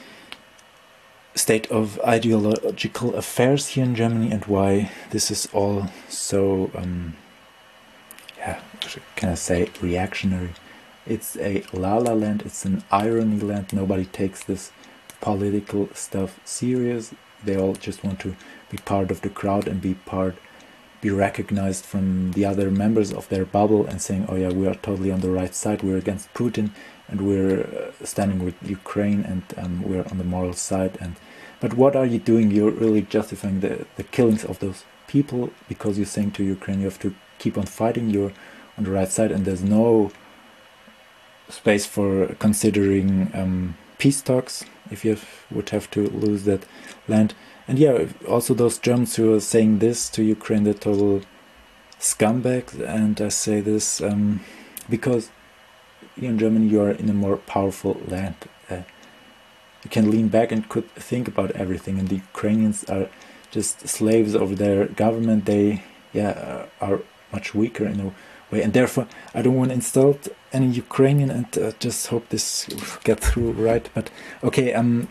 state of ideological affairs here in Germany, and why this is all so, um, yeah, can I say, reactionary. It's a la-la land, it's an irony land. Nobody takes this political stuff serious. They all just want to be part of the crowd and be part, be recognized from the other members of their bubble, and saying, oh yeah, we are totally on the right side, we're against Putin, and we're uh, standing with Ukraine, and um, we're on the moral side. And but what are you doing? You're really justifying the, the killings of those people, because you're saying to Ukraine, you have to keep on fighting, you're on the right side, and there's no space for considering um, peace talks if you have, would have to lose that land. And yeah, also those Germans who are saying this to Ukraine, they're total scumbags. And I say this um, because in Germany you are in a more powerful land. Uh, you can lean back and could think about everything. And the Ukrainians are just slaves of their government. They yeah are much weaker in a way. And therefore I don't want to insult any Ukrainian, and uh, just hope this gets through right. But okay, um,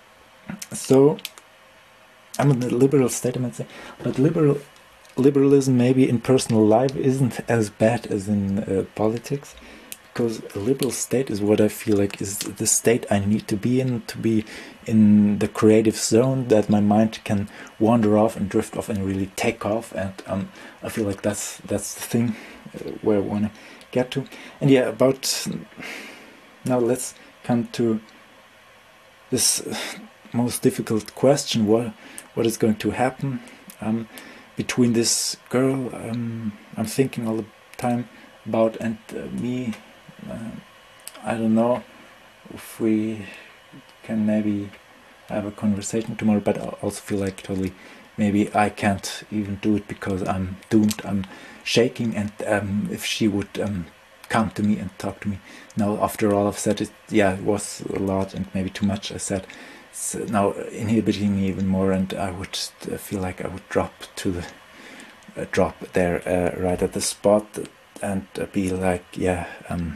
so I'm in the liberal state, I might say, but liberal liberalism maybe in personal life isn't as bad as in uh, politics, because a liberal state is what I feel like is the state I need to be in, to be in the creative zone, that my mind can wander off and drift off and really take off. And um, I feel like that's that's the thing uh, where I want to get to. And yeah, about now let's come to this most difficult question: what what is going to happen um, between this girl um, I'm thinking all the time about, and uh, me? Uh, I don't know if we can maybe have a conversation tomorrow, but I also feel like totally maybe I can't even do it because I'm doomed, I'm shaking. And um, if she would um, come to me and talk to me now, after all I've said, it, yeah, it was a lot and maybe too much I said, it's now inhibiting me even more, and I would uh, feel like I would drop to the uh, drop there uh, right at the spot, and uh, be like, yeah, um,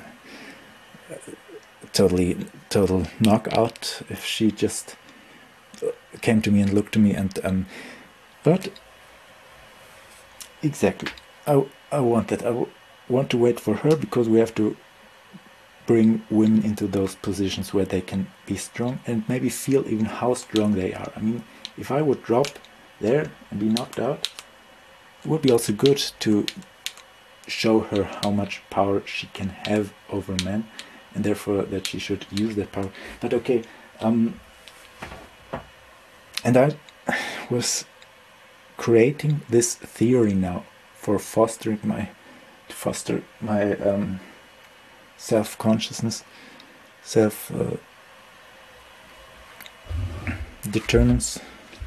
totally total knockout if she just came to me and looked to me. And um, but exactly, I, I want that. I w want to wait for her, because we have to bring women into those positions where they can be strong and maybe feel even how strong they are. I mean, if I would drop there and be knocked out, it would be also good to show her how much power she can have over men. and therefore that she should use that power. But okay, um, and I was creating this theory now for fostering my, to foster my um, self-consciousness, self uh, determines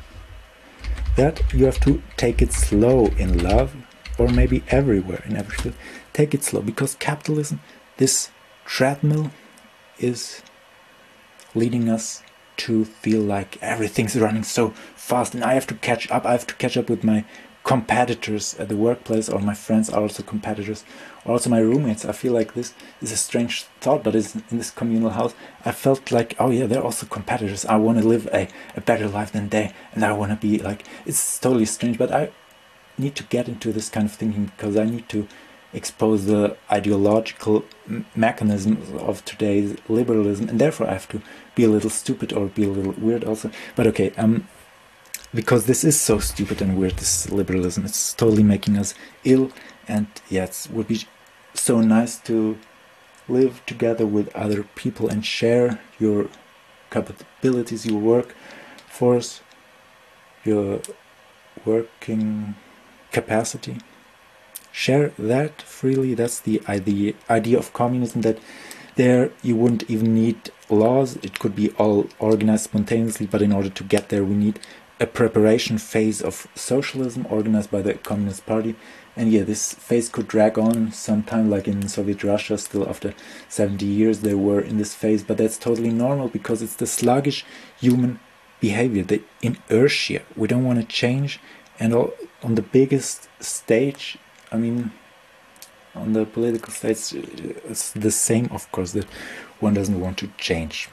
that you have to take it slow in love, or maybe everywhere, in every field. Take it slow, because capitalism, this treadmill, is leading us to feel like everything's running so fast and I have to catch up. I have to catch up with my competitors at the workplace, or my friends are also competitors, or also my roommates. I feel like this is a strange thought, but it's in this communal house. I felt like, oh yeah, they're also competitors. I want to live a, a better life than they, and I want to be like, it's totally strange, but I need to get into this kind of thinking because I need to expose the ideological m mechanisms of today's liberalism, and therefore I have to be a little stupid or be a little weird also. But okay, um, because this is so stupid and weird, this liberalism, it's totally making us ill, and yeah, it would be so nice to live together with other people and share your capabilities, your work force, your working capacity. Share that freely. That's the idea, idea of communism, that there you wouldn't even need laws. It could be all organized spontaneously, but in order to get there we need a preparation phase of socialism organized by the Communist Party. And yeah, this phase could drag on sometime, like in Soviet Russia, still after seventy years they were in this phase, but that's totally normal because it's the sluggish human behavior, the inertia. We don't want to change, and all, on the biggest stage, I mean, on the political stage, it's the same, of course, that one doesn't want to change.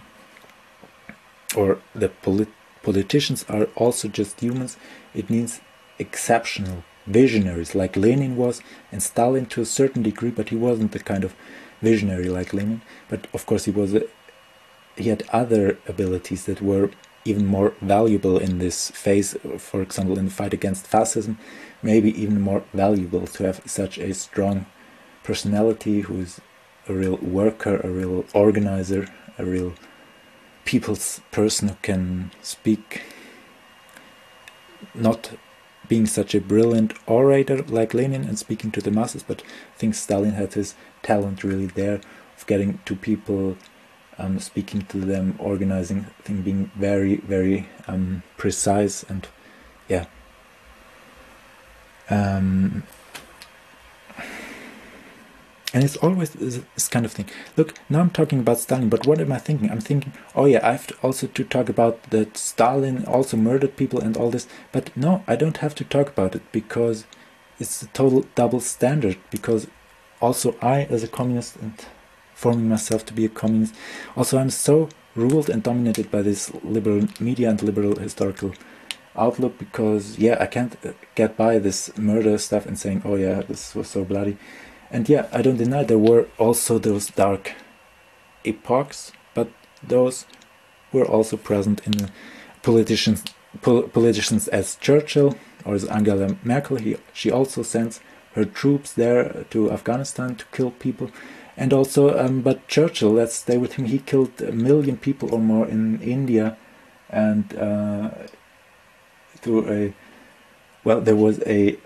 Or the polit politicians are also just humans. It means exceptional visionaries like Lenin was, and Stalin to a certain degree, but he wasn't the kind of visionary like Lenin. But of course he was a, he had other abilities that were even more valuable in this phase. For example, in the fight against fascism, maybe even more valuable to have such a strong personality who is a real worker, a real organizer, a real people's person who can speak, not being such a brilliant orator like Lenin and speaking to the masses, but I think Stalin had his talent really there of getting to people, um, speaking to them, organizing, I think being very, very um, precise, and yeah. Um, And it's always this kind of thing. Look, now I'm talking about Stalin, but what am I thinking? I'm thinking, oh yeah, I have to also to talk about that Stalin also murdered people and all this. But no, I don't have to talk about it, because it's a total double standard. Because also I, as a communist, and forming myself to be a communist, also I'm so ruled and dominated by this liberal media and liberal historical outlook, because yeah, I can't get by this murder stuff and saying, oh yeah, this was so bloody. And yeah, I don't deny there were also those dark epochs, but those were also present in the politicians, pol politicians as Churchill or as Angela Merkel. He, she also sends her troops there to Afghanistan to kill people. And also, um, but Churchill, let's stay with him, he killed a million people or more in India, and uh, through a, well, there was a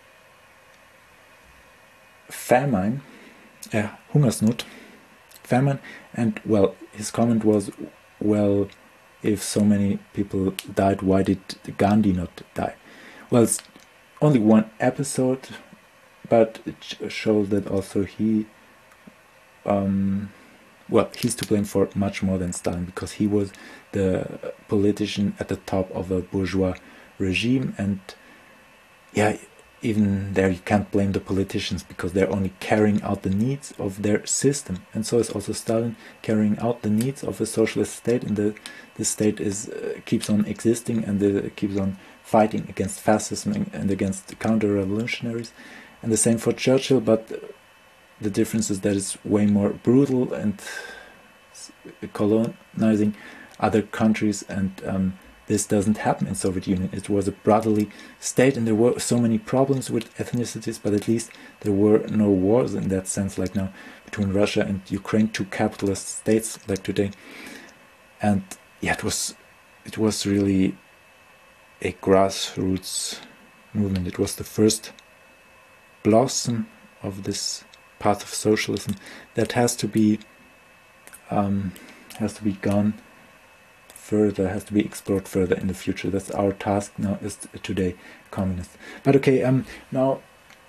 famine, uh, Hungersnot, famine, and well, his comment was, well, if so many people died, why did Gandhi not die? Well, it's only one episode, but it shows that also he, um, well, he's to blame for much more than Stalin, because he was the politician at the top of a bourgeois regime, and yeah, even there you can't blame the politicians, because they're only carrying out the needs of their system. And so is also Stalin carrying out the needs of a socialist state, and the, the state is uh, keeps on existing, and the, keeps on fighting against fascism and, and against counter-revolutionaries. And the same for Churchill, but the difference is that it's way more brutal and colonizing other countries, and um, this doesn't happen in Soviet Union. It was a brotherly state, and there were so many problems with ethnicities, but at least there were no wars in that sense, like now between Russia and Ukraine, two capitalist states like today. And yeah, it was it was really a grassroots movement. It was the first blossom of this path of socialism that has to be um, has to be gone further, has to be explored further in the future. That's our task now, is today communists. But okay, um, now,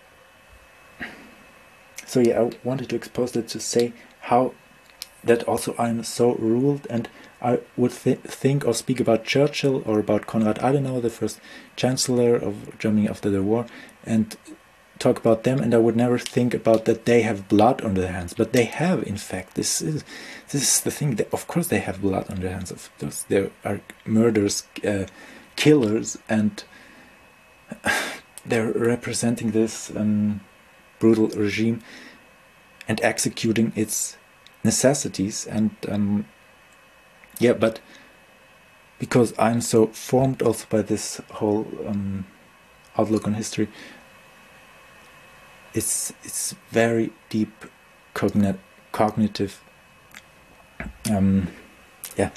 so yeah, I wanted to expose that to say how that also I'm so ruled, and I would th think or speak about Churchill or about Konrad Adenauer, the first chancellor of Germany after the war, and talk about them, and I would never think about that they have blood on their hands, but they have, in fact. This is this is the thing. That, of course, they have blood on their hands. Of course, they are murderers, uh, killers, and they're representing this um, brutal regime and executing its necessities. And um, yeah, but because I'm so formed also by this whole um, outlook on history, It's it's very deep cognit cognitive um, yeah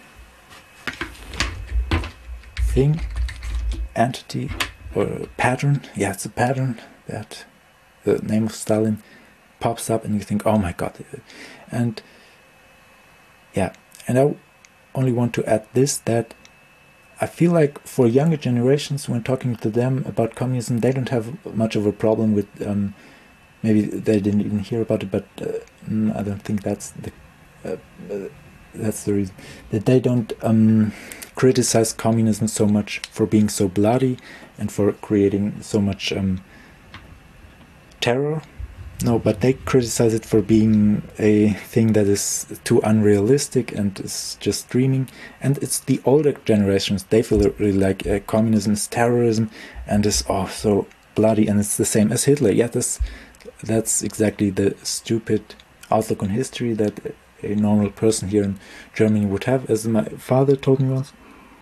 thing, entity, or pattern. Yeah, it's a pattern that the name of Stalin pops up, and you think, oh my god. And yeah, and I only want to add this, that I feel like for younger generations, when talking to them about communism, they don't have much of a problem with, um, maybe they didn't even hear about it, but uh, I don't think that's the uh, uh, that's the reason, that they don't um, criticize communism so much for being so bloody and for creating so much um, terror. No, but they criticize it for being a thing that is too unrealistic and is just dreaming. And it's the older generations, they feel really like uh, communism is terrorism and is oh so bloody, and it's the same as Hitler. Yeah, that's, that's exactly the stupid outlook on history that a normal person here in Germany would have, as my father told me once.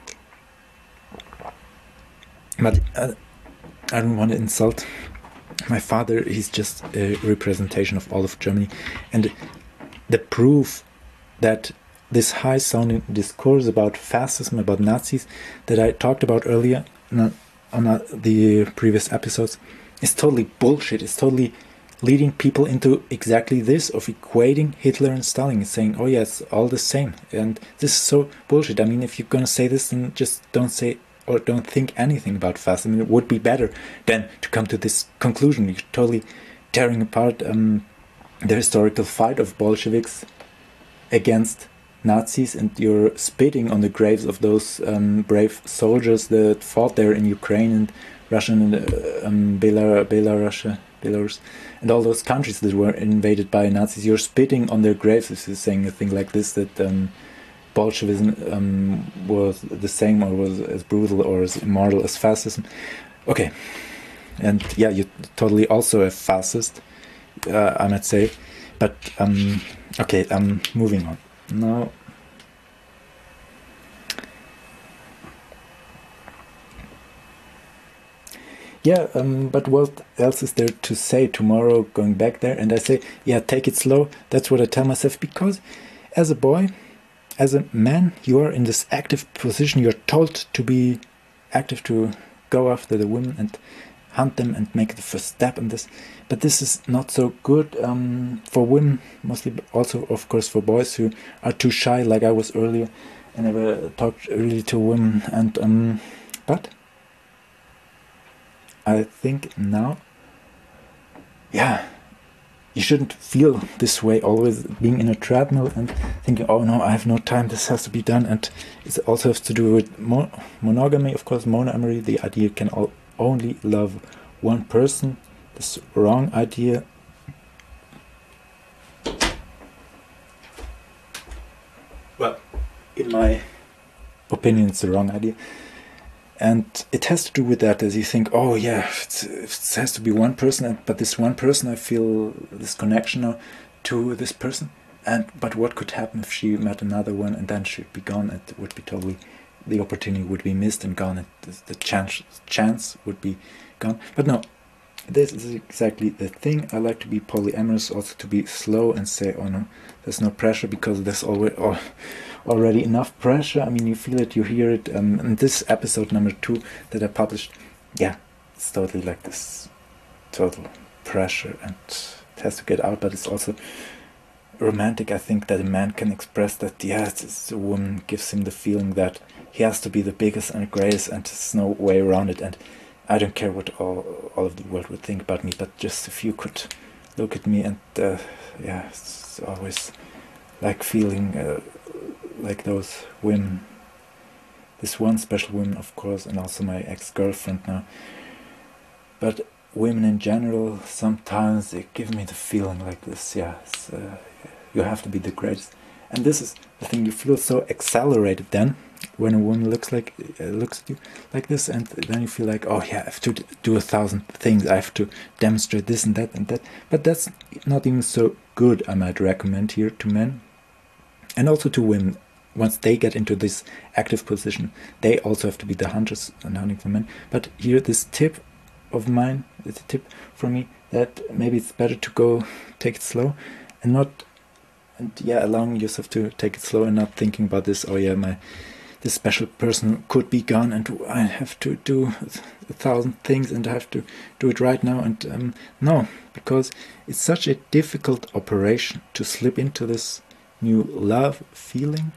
But uh, I don't want to insult my father. He's just a representation of all of Germany, and the proof that this high-sounding discourse about fascism, about Nazis, that I talked about earlier on the previous episodes, is totally bullshit. It's totally leading people into exactly this, of equating Hitler and Stalin, and saying, oh yeah, it's all the same. And this is so bullshit. I mean, if you're gonna say this, then just don't say or don't think anything about fascism. I mean, it would be better than to come to this conclusion. You're totally tearing apart um, the historical fight of Bolsheviks against Nazis, and you're spitting on the graves of those um, brave soldiers that fought there in Ukraine and Russia and uh, um, Belar Belarus, Belarus, and all those countries that were invaded by Nazis. You're spitting on their graves if you're saying a thing like this, that um, Bolshevism um, was the same or was as brutal or as immortal as fascism. Okay, and yeah, you're totally also a fascist, uh, I might say. But um, okay, I'm moving on now. Yeah, um, but what else is there to say tomorrow going back there? And I say, yeah, take it slow. That's what I tell myself, because as a boy, as a man, you are in this active position. You're told to be active, to go after the women and hunt them and make the first step in this. But this is not so good um, for women, mostly, but also, of course, for boys who are too shy, like I was earlier. I never talked really to women. And um, but I think now, yeah, you shouldn't feel this way, always being in a treadmill and thinking, oh no, I have no time, this has to be done. And it also has to do with mo monogamy, of course, monoamory, the idea you can all only love one person. This wrong idea. Well, in my opinion, it's the wrong idea. And it has to do with that, as you think, oh yeah, it's, it has to be one person, but this one person, I feel this connection now to this person. And but what could happen if she met another one and then she'd be gone? It would be totally the opportunity would be missed and gone, and the chance chance would be gone. But no, this is exactly the thing. I like to be polyamorous, also to be slow and say, oh no, there's no pressure, because there's always oh, already enough pressure. I mean, you feel it, you hear it. Um, and this episode number two that I published, yeah, it's totally like this total pressure, and it has to get out. But it's also romantic, I think, that a man can express that, yes, it's a woman gives him the feeling that he has to be the biggest and the greatest, and there's no way around it. And I don't care what all, all of the world would think about me, but just if you could look at me, and uh, yeah, it's always like feeling uh, like those women, this one special woman, of course, and also my ex-girlfriend now, but women in general, sometimes they give me the feeling like this, yeah, it's, uh, you have to be the greatest. And this is the thing, you feel so accelerated then, when a woman looks like uh, looks at you like this, and then you feel like, oh yeah, I have to do a thousand things, I have to demonstrate this and that and that. But that's not even so good, I might recommend here to men, and also to women. Once they get into this active position, they also have to be the hunters and hunting for men. But here, this tip of mine, it's a tip from me, that maybe it's better to go take it slow, and not, and yeah, allowing yourself to take it slow, and not thinking about this, oh yeah, my this special person could be gone, and I have to do a thousand things, and I have to do it right now. And um, no, because it's such a difficult operation to slip into this new love feeling,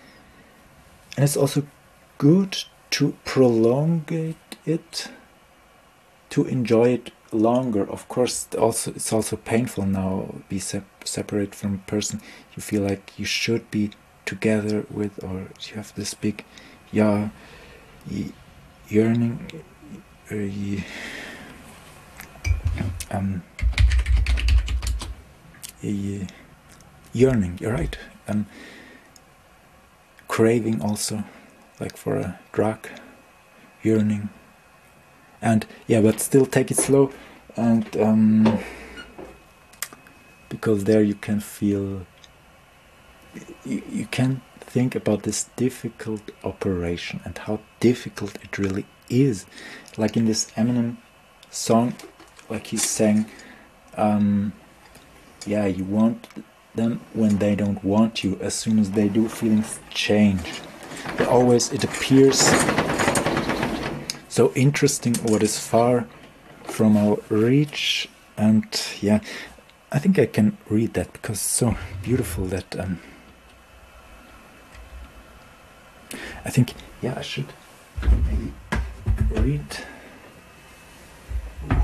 and it's also good to prolongate it, to enjoy it longer. Of course, also it's also painful now, be sep separate from a person you feel like you should be together with, or you have this big, yeah, yearning, uh, um, yearning. You're right. Um, craving also, like for a drug, yearning, and yeah, but still take it slow, and um, because there you can feel. You, you can think about this difficult operation and how difficult it really is. Like in this Eminem song, like he's saying, um, yeah, you want them when they don't want you. As soon as they do, feelings change. But always it appears so interesting what is far from our reach. And yeah, I think I can read that because it's so beautiful that um, I think, yeah, I should maybe read. Ooh.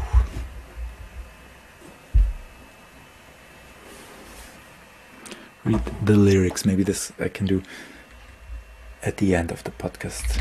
Read the lyrics. Maybe this I can do at the end of the podcast.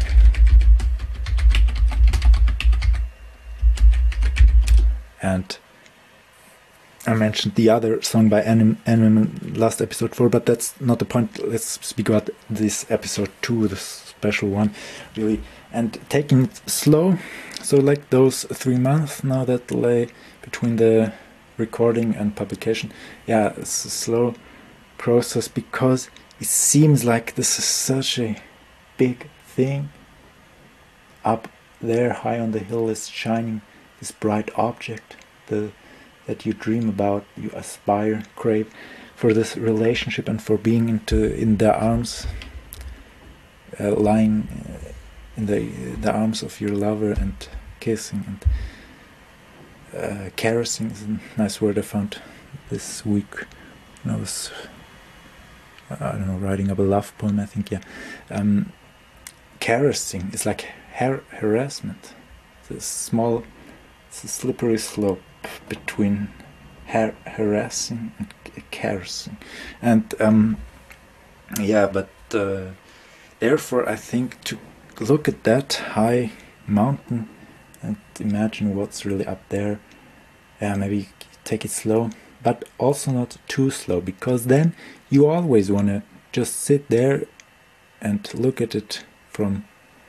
And I mentioned the other song by Eminem last episode four, but that's not the point. Let's speak about this episode two, the special one, really, and taking it slow. So like those three months now that lay between the recording and publication, yeah, it's a slow process, because it seems like this is such a big thing. Up there, high on the hill, is shining this bright object, the that you dream about, you aspire, crave for this relationship, and for being into in the arms, uh, lying uh, in the the arms of your lover, and kissing and uh, caressing is a nice word I found this week when I was, I don't know, writing up a love poem, I think, yeah. Um, caressing is like har harassment. It's a small, it's a slippery slope between har harassing and caressing, and um, yeah, but uh, therefore I think to look at that high mountain and imagine what's really up there, yeah, maybe take it slow, but also not too slow, because then you always want to just sit there and look at it from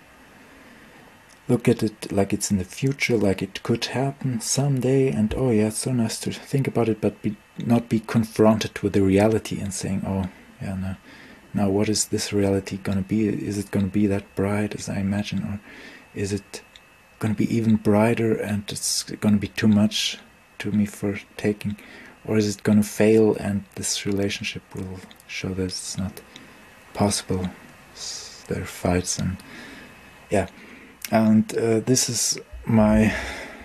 Look at it like it's in the future, like it could happen someday, and oh yeah, it's so nice to think about it, but be, not be confronted with the reality and saying, oh yeah, no, now what is this reality going to be? Is it going to be that bright as I imagine, or is it going to be even brighter and it's going to be too much to me for taking, or is it going to fail and this relationship will show that it's not possible? There are fights, and yeah, and uh, this is my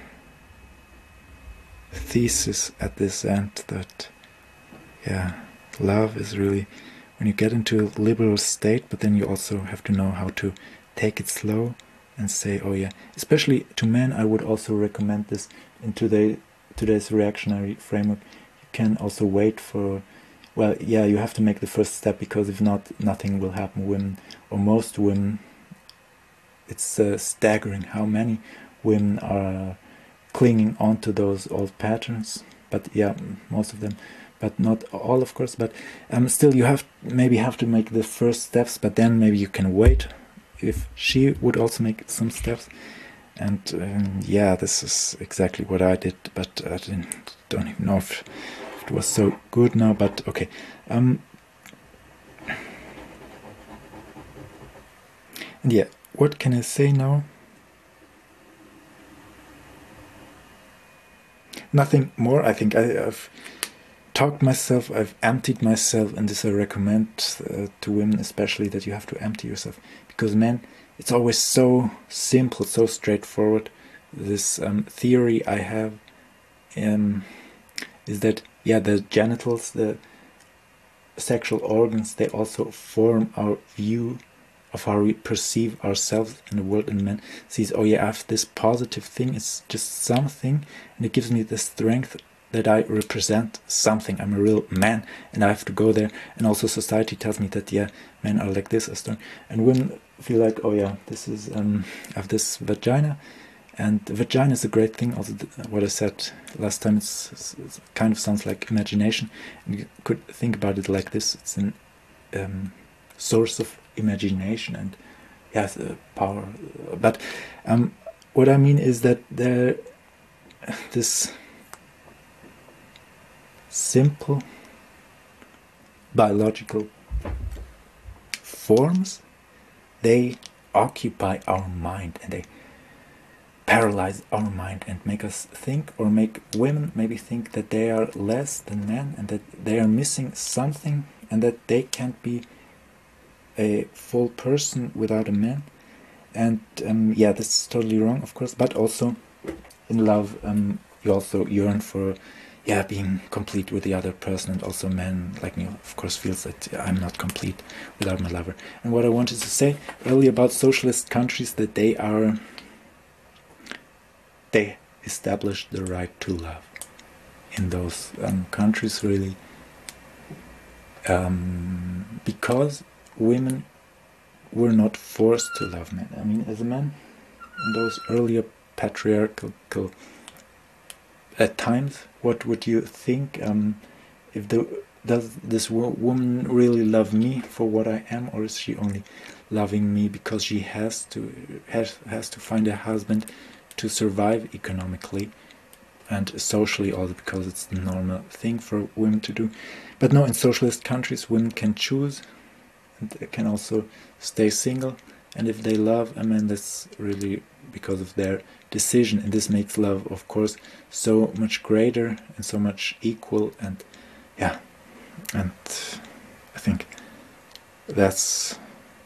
thesis at this end, that yeah, love is really when you get into a liberal state, but then you also have to know how to take it slow and say, oh yeah, especially to men, I would also recommend this in today today's reactionary framework. You can also wait for, well, yeah, you have to make the first step, because if not, nothing will happen. Women, or most women, it's uh, staggering how many women are clinging on to those old patterns. But yeah, most of them, but not all, of course. But um, still, you have maybe have to make the first steps, but then maybe you can wait if she would also make some steps. And um, yeah, this is exactly what I did, but I didn't, don't even know if it was so good now, but okay. Um, and yeah, what can I say now? Nothing more. I think I, I've talked myself, I've emptied myself, and this I recommend uh, to women especially, that you have to empty yourself, because men, it's always so simple, so straightforward. This um, theory I have um, is that, yeah, the genitals, the sexual organs, they also form our view of how we perceive ourselves in the world. And men sees, oh yeah, I have this positive thing, it's just something, and it gives me the strength that I represent something. I'm a real man, and I have to go there. And also society tells me that, yeah, men are like this, are strong. And women feel like, oh yeah, this is, um, I have this vagina, and the vagina is a great thing. Also, what I said last time, it's, it's, it kind of sounds like imagination. And you could think about it like this: it's an um, source of imagination, and yes, uh, power. But um, what I mean is that there, this simple biological forms, they occupy our mind, and they paralyze our mind and make us think, or make women maybe think, that they are less than men, and that they are missing something, and that they can't be a full person without a man. And um, yeah, this is totally wrong, of course. But also in love, um, you also yearn for, yeah, being complete with the other person. And also men like me, of course, feels that I'm not complete without my lover. And what I wanted to say earlier about socialist countries, that they are, they established the right to love in those um, countries, really, um, because women were not forced to love men. I mean, as a man, in those earlier patriarchal at times, what would you think? Um, if the does this wo woman really love me for what I am, or is she only loving me because she has to has has to find a husband to survive economically and socially, also because it's the normal thing for women to do? But no, in socialist countries, women can choose, and they can also stay single. And if they love a man, that's really because of their decision. And this makes love, of course, so much greater and so much equal. And yeah, and I think that's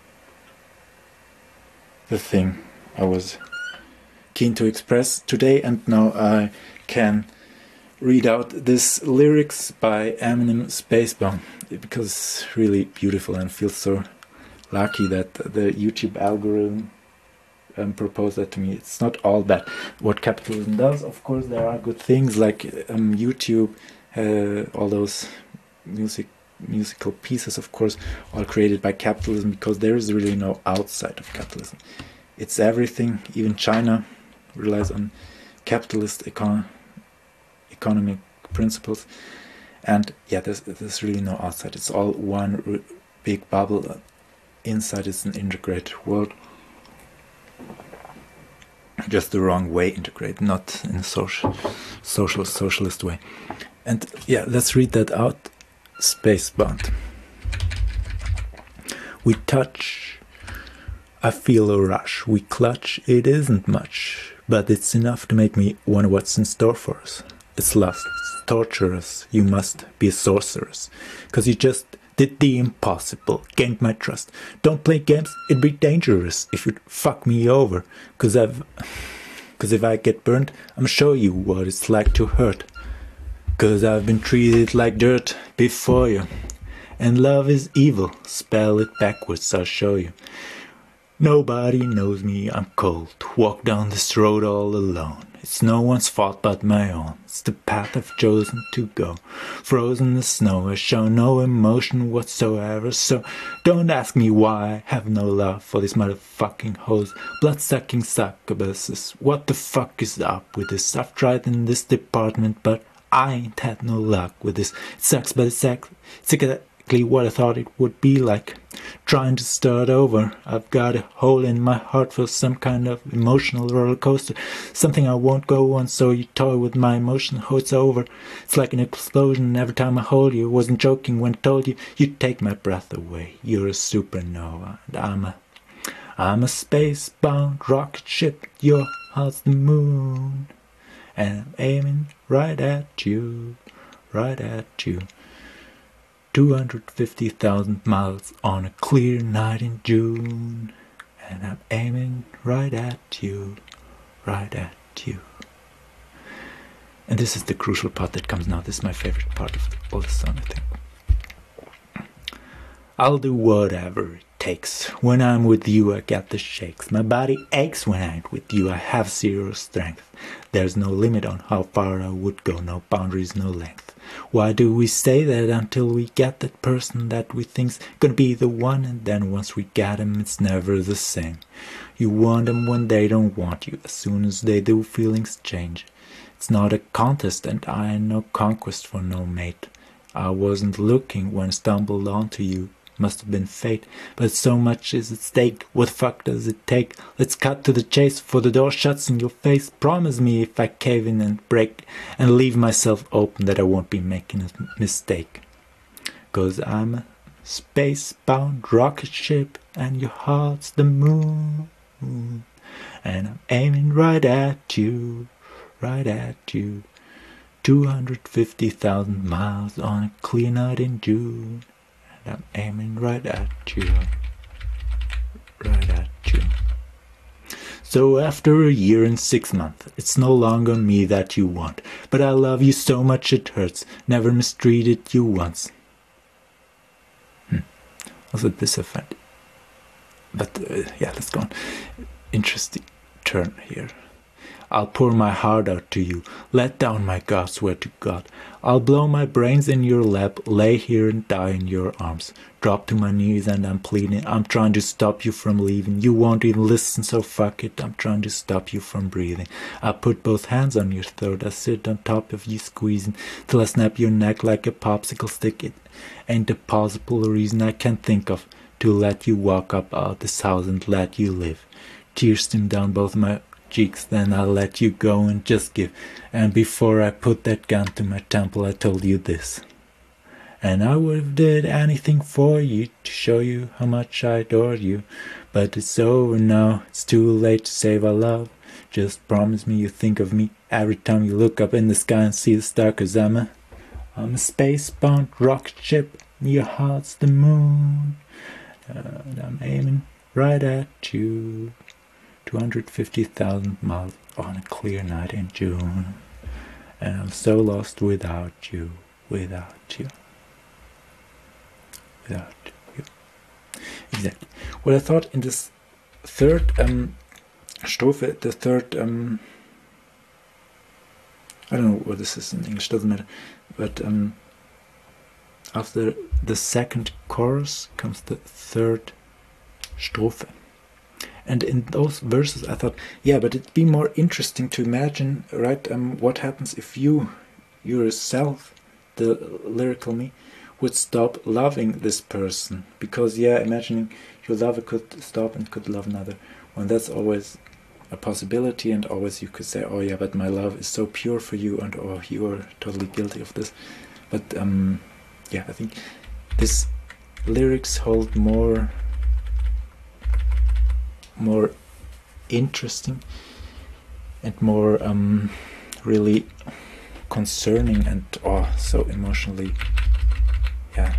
the thing I was keen to express today. And now I can read out this lyrics by Eminem, Spacebound, because it's really beautiful, and feels so lucky that the YouTube algorithm um, proposed that to me. It's not all bad what capitalism does. Of course, there are good things, like um, YouTube, uh, all those music musical pieces, of course, all created by capitalism, because there is really no outside of capitalism. It's everything. Even China relies on capitalist econ economic principles, and yeah, there's, there's really no outside. It's all one r big bubble. Inside is an integrated world, just the wrong way integrated, not in a social, social, socialist way. And yeah, let's read that out. Spacebound. We touch, I feel a rush. We clutch, it isn't much, but it's enough to make me wonder what's in store for us. It's lust, it's torturous, you must be a sorceress, 'cause you just did the impossible, gained my trust. Don't play games, it'd be dangerous if you'd fuck me over, 'cause I've... 'cause if I get burnt, I'm show you what it's like to hurt. 'Cause I've been treated like dirt before you. And love is evil, spell it backwards, I'll show you. Nobody knows me, I'm cold, walk down this road all alone. It's no one's fault but my own, it's the path I've chosen to go. Frozen in the snow, I show no emotion whatsoever, so don't ask me why I have no love for these motherfucking hoes. Blood-sucking succubuses, what the fuck is up with this? I've tried in this department, but I ain't had no luck with this. It sucks, but it's exactly what I thought it would be like. Trying to start over, I've got a hole in my heart for some kind of emotional roller coaster. Something I won't go on, so you toy with my emotion, oh it's over. It's like an explosion every time I hold you. Wasn't joking when I told you, you'd take my breath away. You're a supernova, and I'm a... I'm a space-bound rocket ship, your heart's the moon. And I'm aiming right at you, right at you. two hundred fifty thousand miles on a clear night in June. And I'm aiming right at you, right at you. And this is the crucial part that comes now. This is my favorite part of all the song, I think. I'll do whatever it takes. When I'm with you, I get the shakes. My body aches when I'm with you. I have zero strength. There's no limit on how far I would go. No boundaries, no length. Why do we say that until we get that person that we think's gonna be the one, and then once we get him, it's never the same. You want them when they don't want you. As soon as they do, feelings change. It's not a contest, and I ain't no conquest for no mate. I wasn't looking when I stumbled onto you. Must have been fate, but so much is at stake. What the fuck does it take? Let's cut to the chase, for the door shuts in your face. Promise me if I cave in and break and leave myself open that I won't be making a mistake. 'Cause I'm a space-bound rocket ship and your heart's the moon. And I'm aiming right at you, right at you. two hundred fifty thousand miles on a clear night in June. And I'm aiming right at you, right at you. So after a year and six months, it's no longer me that you want, but I love you so much it hurts, never mistreated you once. Hmm. Also this offended. But uh, yeah, let's go on. Interesting turn here. I'll pour my heart out to you, let down my guard, swear to God. I'll blow my brains in your lap, lay here and die in your arms. Drop to my knees and I'm pleading, I'm trying to stop you from leaving. You won't even listen, so fuck it, I'm trying to stop you from breathing. I put both hands on your throat, I sit on top of you squeezing, till I snap your neck like a popsicle stick. It ain't a possible reason I can think of to let you walk up out this house and let you live. Tears stream down both my cheeks, then I'll let you go and just give. And before I put that gun to my temple, I told you this. And I would have did anything for you to show you how much I adore you. But it's over now, it's too late to save our love. Just promise me you think of me every time you look up in the sky and see the star, 'cause I'm a, I'm a space-bound rocket ship, and your heart's the moon. Uh, and I'm aiming right at you. two hundred fifty thousand miles on a clear night in June. And I'm so lost without you, without you, without you. Exactly. What I thought in this third um, strophe, the third, um, I don't know what this is in English, doesn't matter, but um, after the second chorus comes the third strophe. And in those verses I thought, yeah, but it'd be more interesting to imagine, right, um, what happens if you, yourself, the lyrical me, would stop loving this person. Because, yeah, imagining your lover could stop and could love another, well, that's always a possibility, and always you could say, oh yeah, but my love is so pure for you, and oh, you are totally guilty of this. But, um, yeah, I think this lyrics hold more more interesting and more um, really concerning and oh, so emotionally, yeah,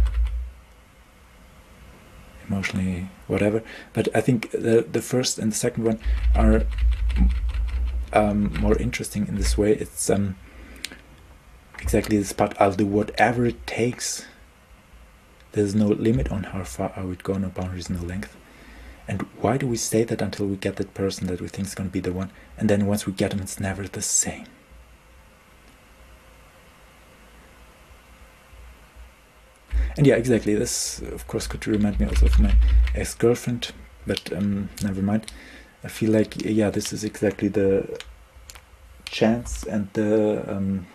emotionally whatever. But I think the the first and the second one are um, more interesting in this way. It's um, exactly this part. I'll do whatever it takes. There's no limit on how far I would go, no boundaries, no length. And why do we say that until we get that person that we think is going to be the one? And then once we get them, it's never the same. And yeah, exactly. This, of course, could remind me also of my ex-girlfriend, but um, never mind. I feel like, yeah, this is exactly the chance and the um,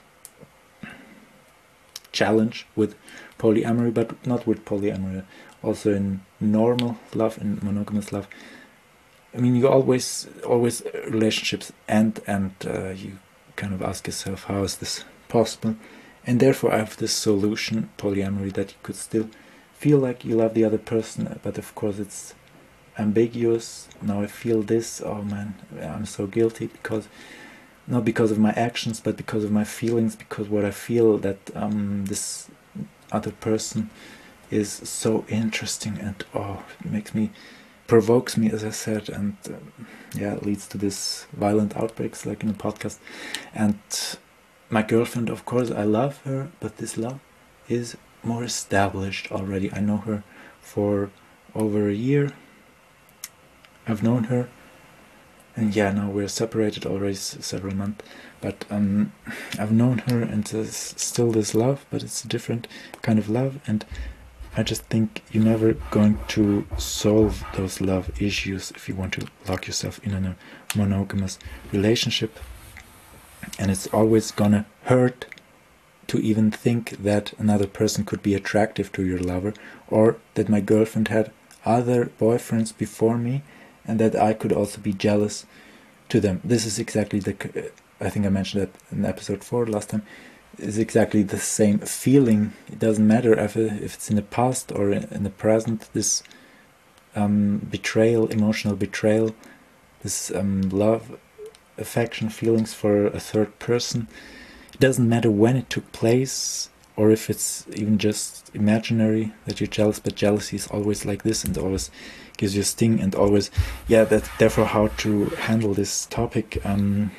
challenge with polyamory, but not with polyamory, also in normal love, in monogamous love. I mean, you always, always relationships end, and uh, you kind of ask yourself, how is this possible? And therefore I have this solution, polyamory, that you could still feel like you love the other person, but of course it's ambiguous. Now I feel this, oh man, I'm so guilty, because not because of my actions, but because of my feelings, because what I feel that um, this other person is so interesting, and oh, it makes me, provokes me, as I said, and um, yeah, it leads to this violent outbreaks like in the podcast. And my girlfriend, of course, I love her, but this love is more established already. I know her for over a year. I've known her, and yeah, now we're separated already s- several months, but um, I've known her, and there's still this love, but it's a different kind of love. And I just think you're never going to solve those love issues if you want to lock yourself in a monogamous relationship. And it's always gonna hurt to even think that another person could be attractive to your lover, or that my girlfriend had other boyfriends before me, and that I could also be jealous to them. This is exactly the, I think I mentioned that in episode four last time, is exactly the same feeling. It doesn't matter if, if it's in the past or in the present, this um, betrayal, emotional betrayal, this um, love, affection, feelings for a third person. It doesn't matter when it took place, or if it's even just imaginary that you're jealous, but jealousy is always like this and always gives you a sting, and always, yeah, that therefore how to handle this topic. Um,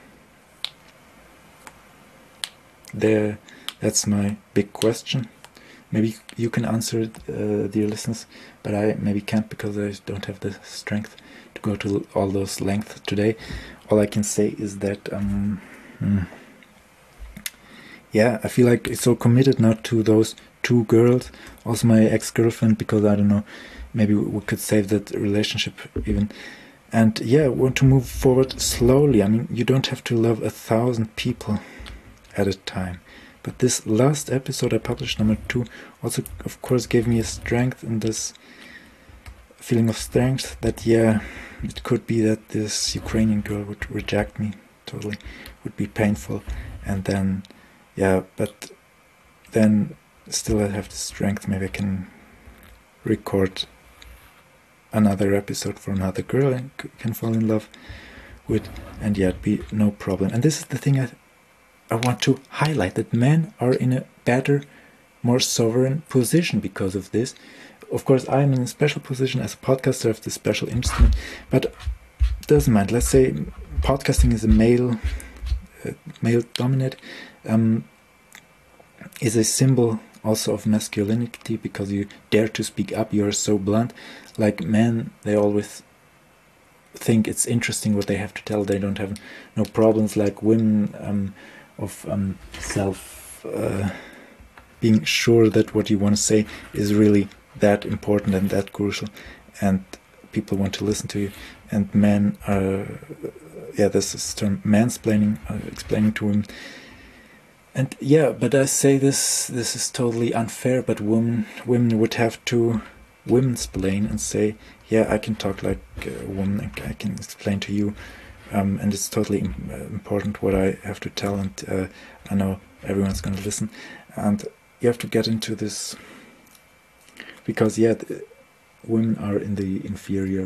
there, that's my big question. Maybe you can answer it, uh, dear listeners, but I maybe can't, because I don't have the strength to go to all those lengths today. All I can say is that um, hmm, yeah, I feel like it's so committed now to those two girls, also my ex-girlfriend, because I don't know, maybe we could save that relationship even. And yeah, want to move forward slowly. I mean, you don't have to love a thousand people at a time. But this last episode I published, number two, also of course gave me a strength, in this feeling of strength that, yeah, it could be that this Ukrainian girl would reject me totally, would be painful, and then, yeah, but then still I have the strength. Maybe I can record another episode for another girl I can fall in love with, and yet be no problem. And this is the thing I, I want to highlight, that men are in a better, more sovereign position because of this. Of course, I'm in a special position as a podcaster, I have this special instrument, but it doesn't matter. Let's say podcasting is a male, uh, male dominated, um, is a symbol also of masculinity, because you dare to speak up, you're so blunt. Like men, they always think it's interesting what they have to tell, they don't have no problems. Like women, um, of um, self, uh, being sure that what you want to say is really that important and that crucial, and people want to listen to you. And men are, yeah, this is the term mansplaining, uh, explaining to women. And yeah, but I say this, this is totally unfair, but women, women would have to women-splain and say, yeah, I can talk like a woman, I can explain to you, um, and it's totally important what I have to tell, and uh, I know everyone's going to listen, and you have to get into this, because yeah, women are in the inferior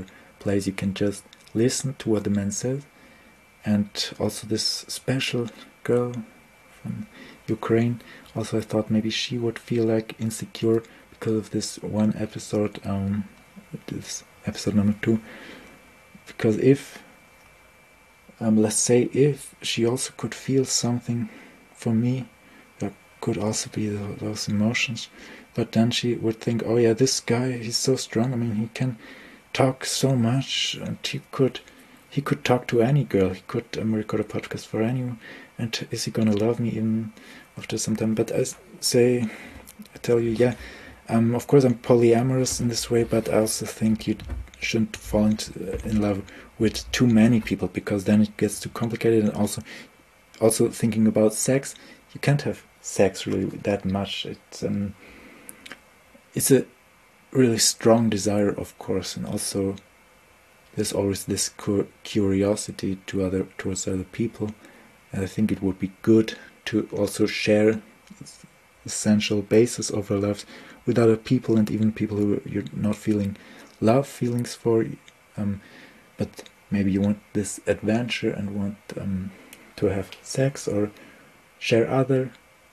place. You can just listen to what the man says. And also this special girl from Ukraine, also I thought maybe she would feel like insecure because of this one episode, um, this episode number two. Because if, um, let's say if she also could feel something for me, there could also be the, those emotions, but then she would think, oh yeah, this guy, he's so strong, I mean, he can talk so much, and he could he could talk to any girl, he could um, record a podcast for anyone, and is he gonna love me even after some time? But I say, I tell you, yeah, um, of course I'm polyamorous in this way, but I also think you shouldn't fall into, in love with too many people, because then it gets too complicated. And also, also thinking about sex, you can't have sex really that much. It's um, it's a really strong desire, of course, and also there's always this cu- curiosity to other towards other people, and I think it would be good to also share essential basis of our lives with other people, and even people who you're not feeling love feelings for, um, but maybe you want this adventure and want um, to have sex or share other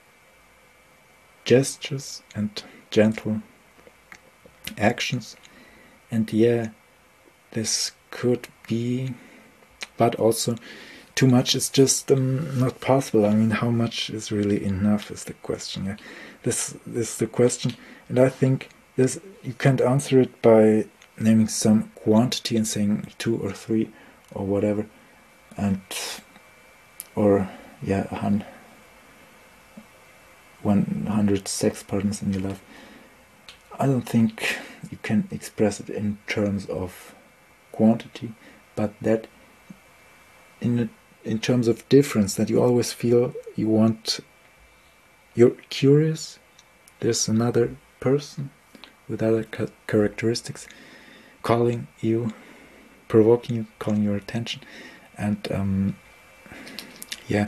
gestures and gentle actions. And yeah, this could be, but also too much is just um, not possible. I mean, how much is really enough is the question. Yeah? This, this is the question, and I think this, you can't answer it by naming some quantity and saying two or three or whatever, and or yeah, a hun- one hundred sex partners in your life. I don't think you can express it in terms of quantity, but that in a, in terms of difference, that you always feel you want, you're curious, there's another person with other ca- characteristics calling you, provoking you, calling your attention, and um, yeah,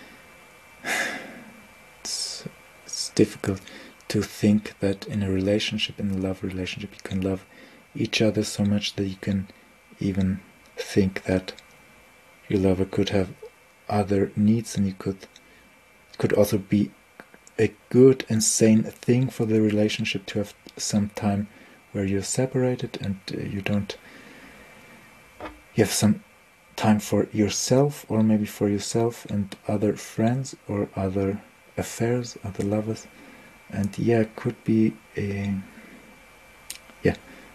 it's, it's difficult to think that in a relationship, in a love relationship, you can love each other so much that you can even think that your lover could have other needs, and you could it could also be a good and sane thing for the relationship to have some time where you're separated and uh, you don't you have some time for yourself, or maybe for yourself and other friends or other affairs, other lovers. And yeah, it could be a yeah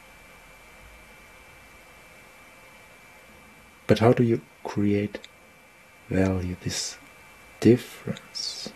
but how do you create value, this difference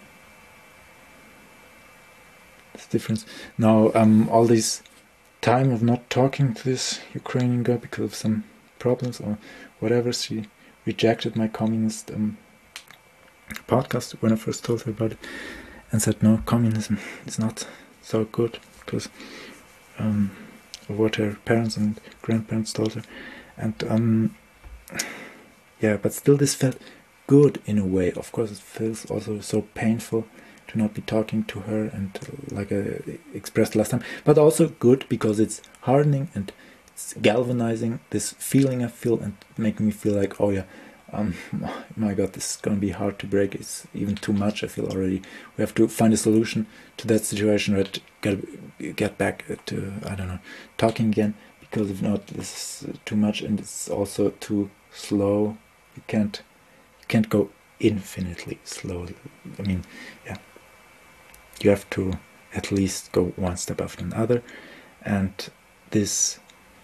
this difference now um all this time of not talking to this Ukrainian girl because of some problems or whatever, she rejected my communist um, podcast when I first told her about it, and said no, communism is not so good because um, of what her parents and grandparents told her. And um, yeah, but still this felt good in a way. Of course it feels also so painful to not be talking to her, and uh, like I expressed last time, but also good because it's hardening and it's galvanizing, this feeling I feel, and making me feel like, oh yeah, um, my god, this is gonna be hard to break, it's even too much, I feel already. We have to find a solution to that situation, or to get, get back to, I don't know, talking again, because if not, this is too much, and it's also too slow. You can't, you can't go infinitely slowly. I mean, yeah, you have to at least go one step after another, and this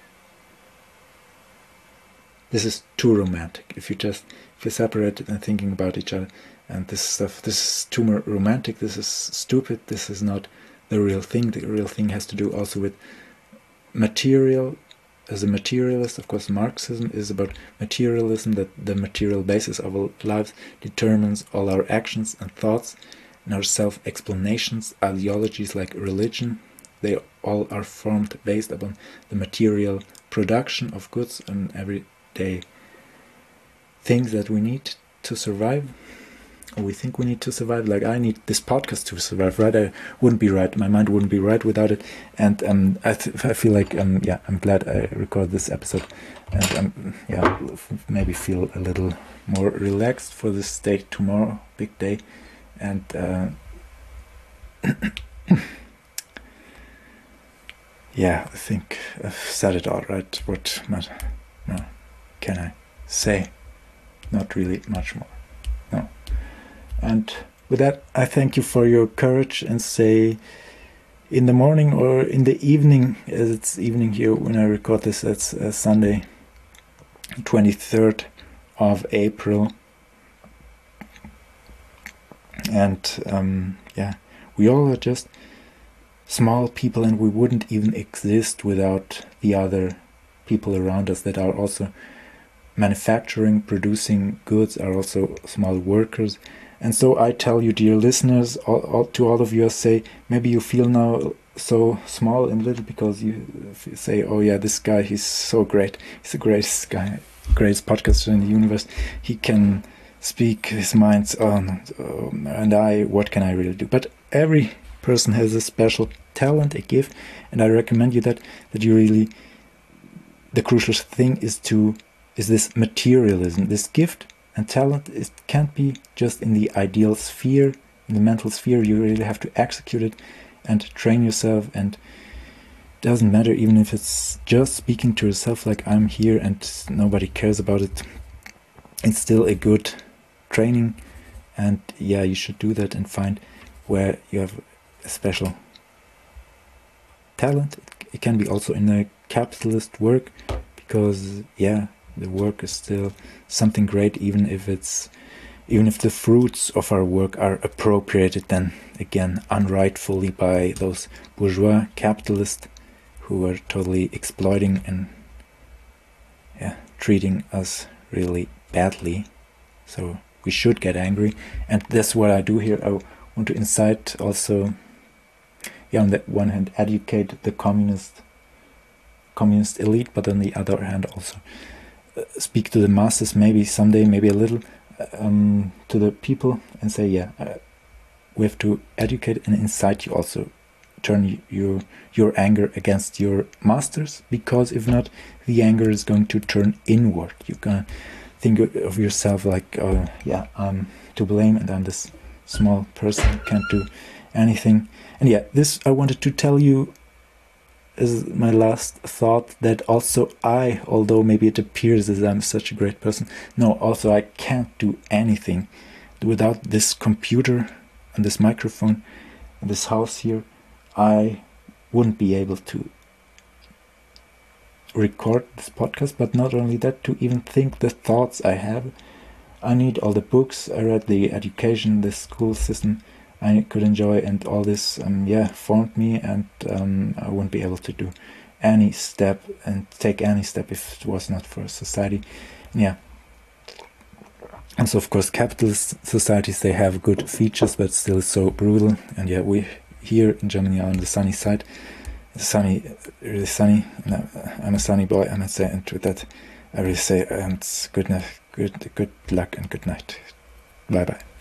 this is too romantic. If you just if you're separated and thinking about each other and this stuff, this is too romantic, this is stupid, this is not the real thing. The real thing has to do also with material. As a materialist, of course, Marxism is about materialism, that the material basis of our lives determines all our actions and thoughts and our self-explanations. Ideologies like religion, they all are formed based upon the material production of goods and everyday things that we need to survive. we think we need to survive. Like I need this podcast to survive, right? I wouldn't be right. My mind wouldn't be right without it. And um, I, th- I feel like um, yeah, I'm glad I recorded this episode, and um, yeah, maybe feel a little more relaxed for this day tomorrow, big day, and uh, yeah, I think I've said it all, right? What much, no, can I say? Not really much more. No. And with that, I thank you for your courage, and say in the morning or in the evening, as it's evening here when I record this, it's uh, Sunday, twenty-third of April. And um, yeah, we all are just small people, and we wouldn't even exist without the other people around us that are also manufacturing, producing goods, are also small workers. And so I tell you, dear listeners, all, all, to all of you, I say, maybe you feel now so small and little because you say, oh yeah, this guy, he's so great. He's the greatest guy, greatest podcaster in the universe. He can speak his mind on, um, and I, what can I really do? But every person has a special talent, a gift, and I recommend you that, that you really, the crucial thing is to, is this materialism, this gift and talent. It can't be just in the ideal sphere, in the mental sphere. You really have to execute it and train yourself, and it doesn't matter even if it's just speaking to yourself like I'm here and nobody cares about it. It's still a good training, and yeah, you should do that and find where you have a special talent. It can be also in a capitalist work, because yeah, the work is still something great, even if it's even if the fruits of our work are appropriated then again unrightfully by those bourgeois capitalists who are totally exploiting and yeah, treating us really badly. So we should get angry, and that's what I do here. I want to incite also, yeah, on the one hand educate the communist communist elite, but on the other hand also uh, speak to the masses, maybe someday, maybe a little, um, to the people, and say, yeah, uh, we have to educate and incite you also. Turn your your anger against your masters, because if not, the anger is going to turn inward. You're gonna think of yourself like, oh yeah, I'm to blame, and I'm this small person who can't do anything. And yeah, this I wanted to tell you is my last thought, that also I, although maybe it appears as I'm such a great person, no, also I can't do anything without this computer and this microphone and this house here. I wouldn't be able to record this podcast, but not only that, to even think the thoughts I have. I need all the books I read, the education, the school system I could enjoy, and all this um, yeah formed me, and um, I wouldn't be able to do any step and take any step if it was not for society. Yeah. And so of course capitalist societies, they have good features, but still so brutal. And yeah, we here in Germany are on the sunny side. It's sunny, really sunny. No, I'm a sunny boy, I must say, and with that I really say, and good night, good good luck and good night. Bye bye.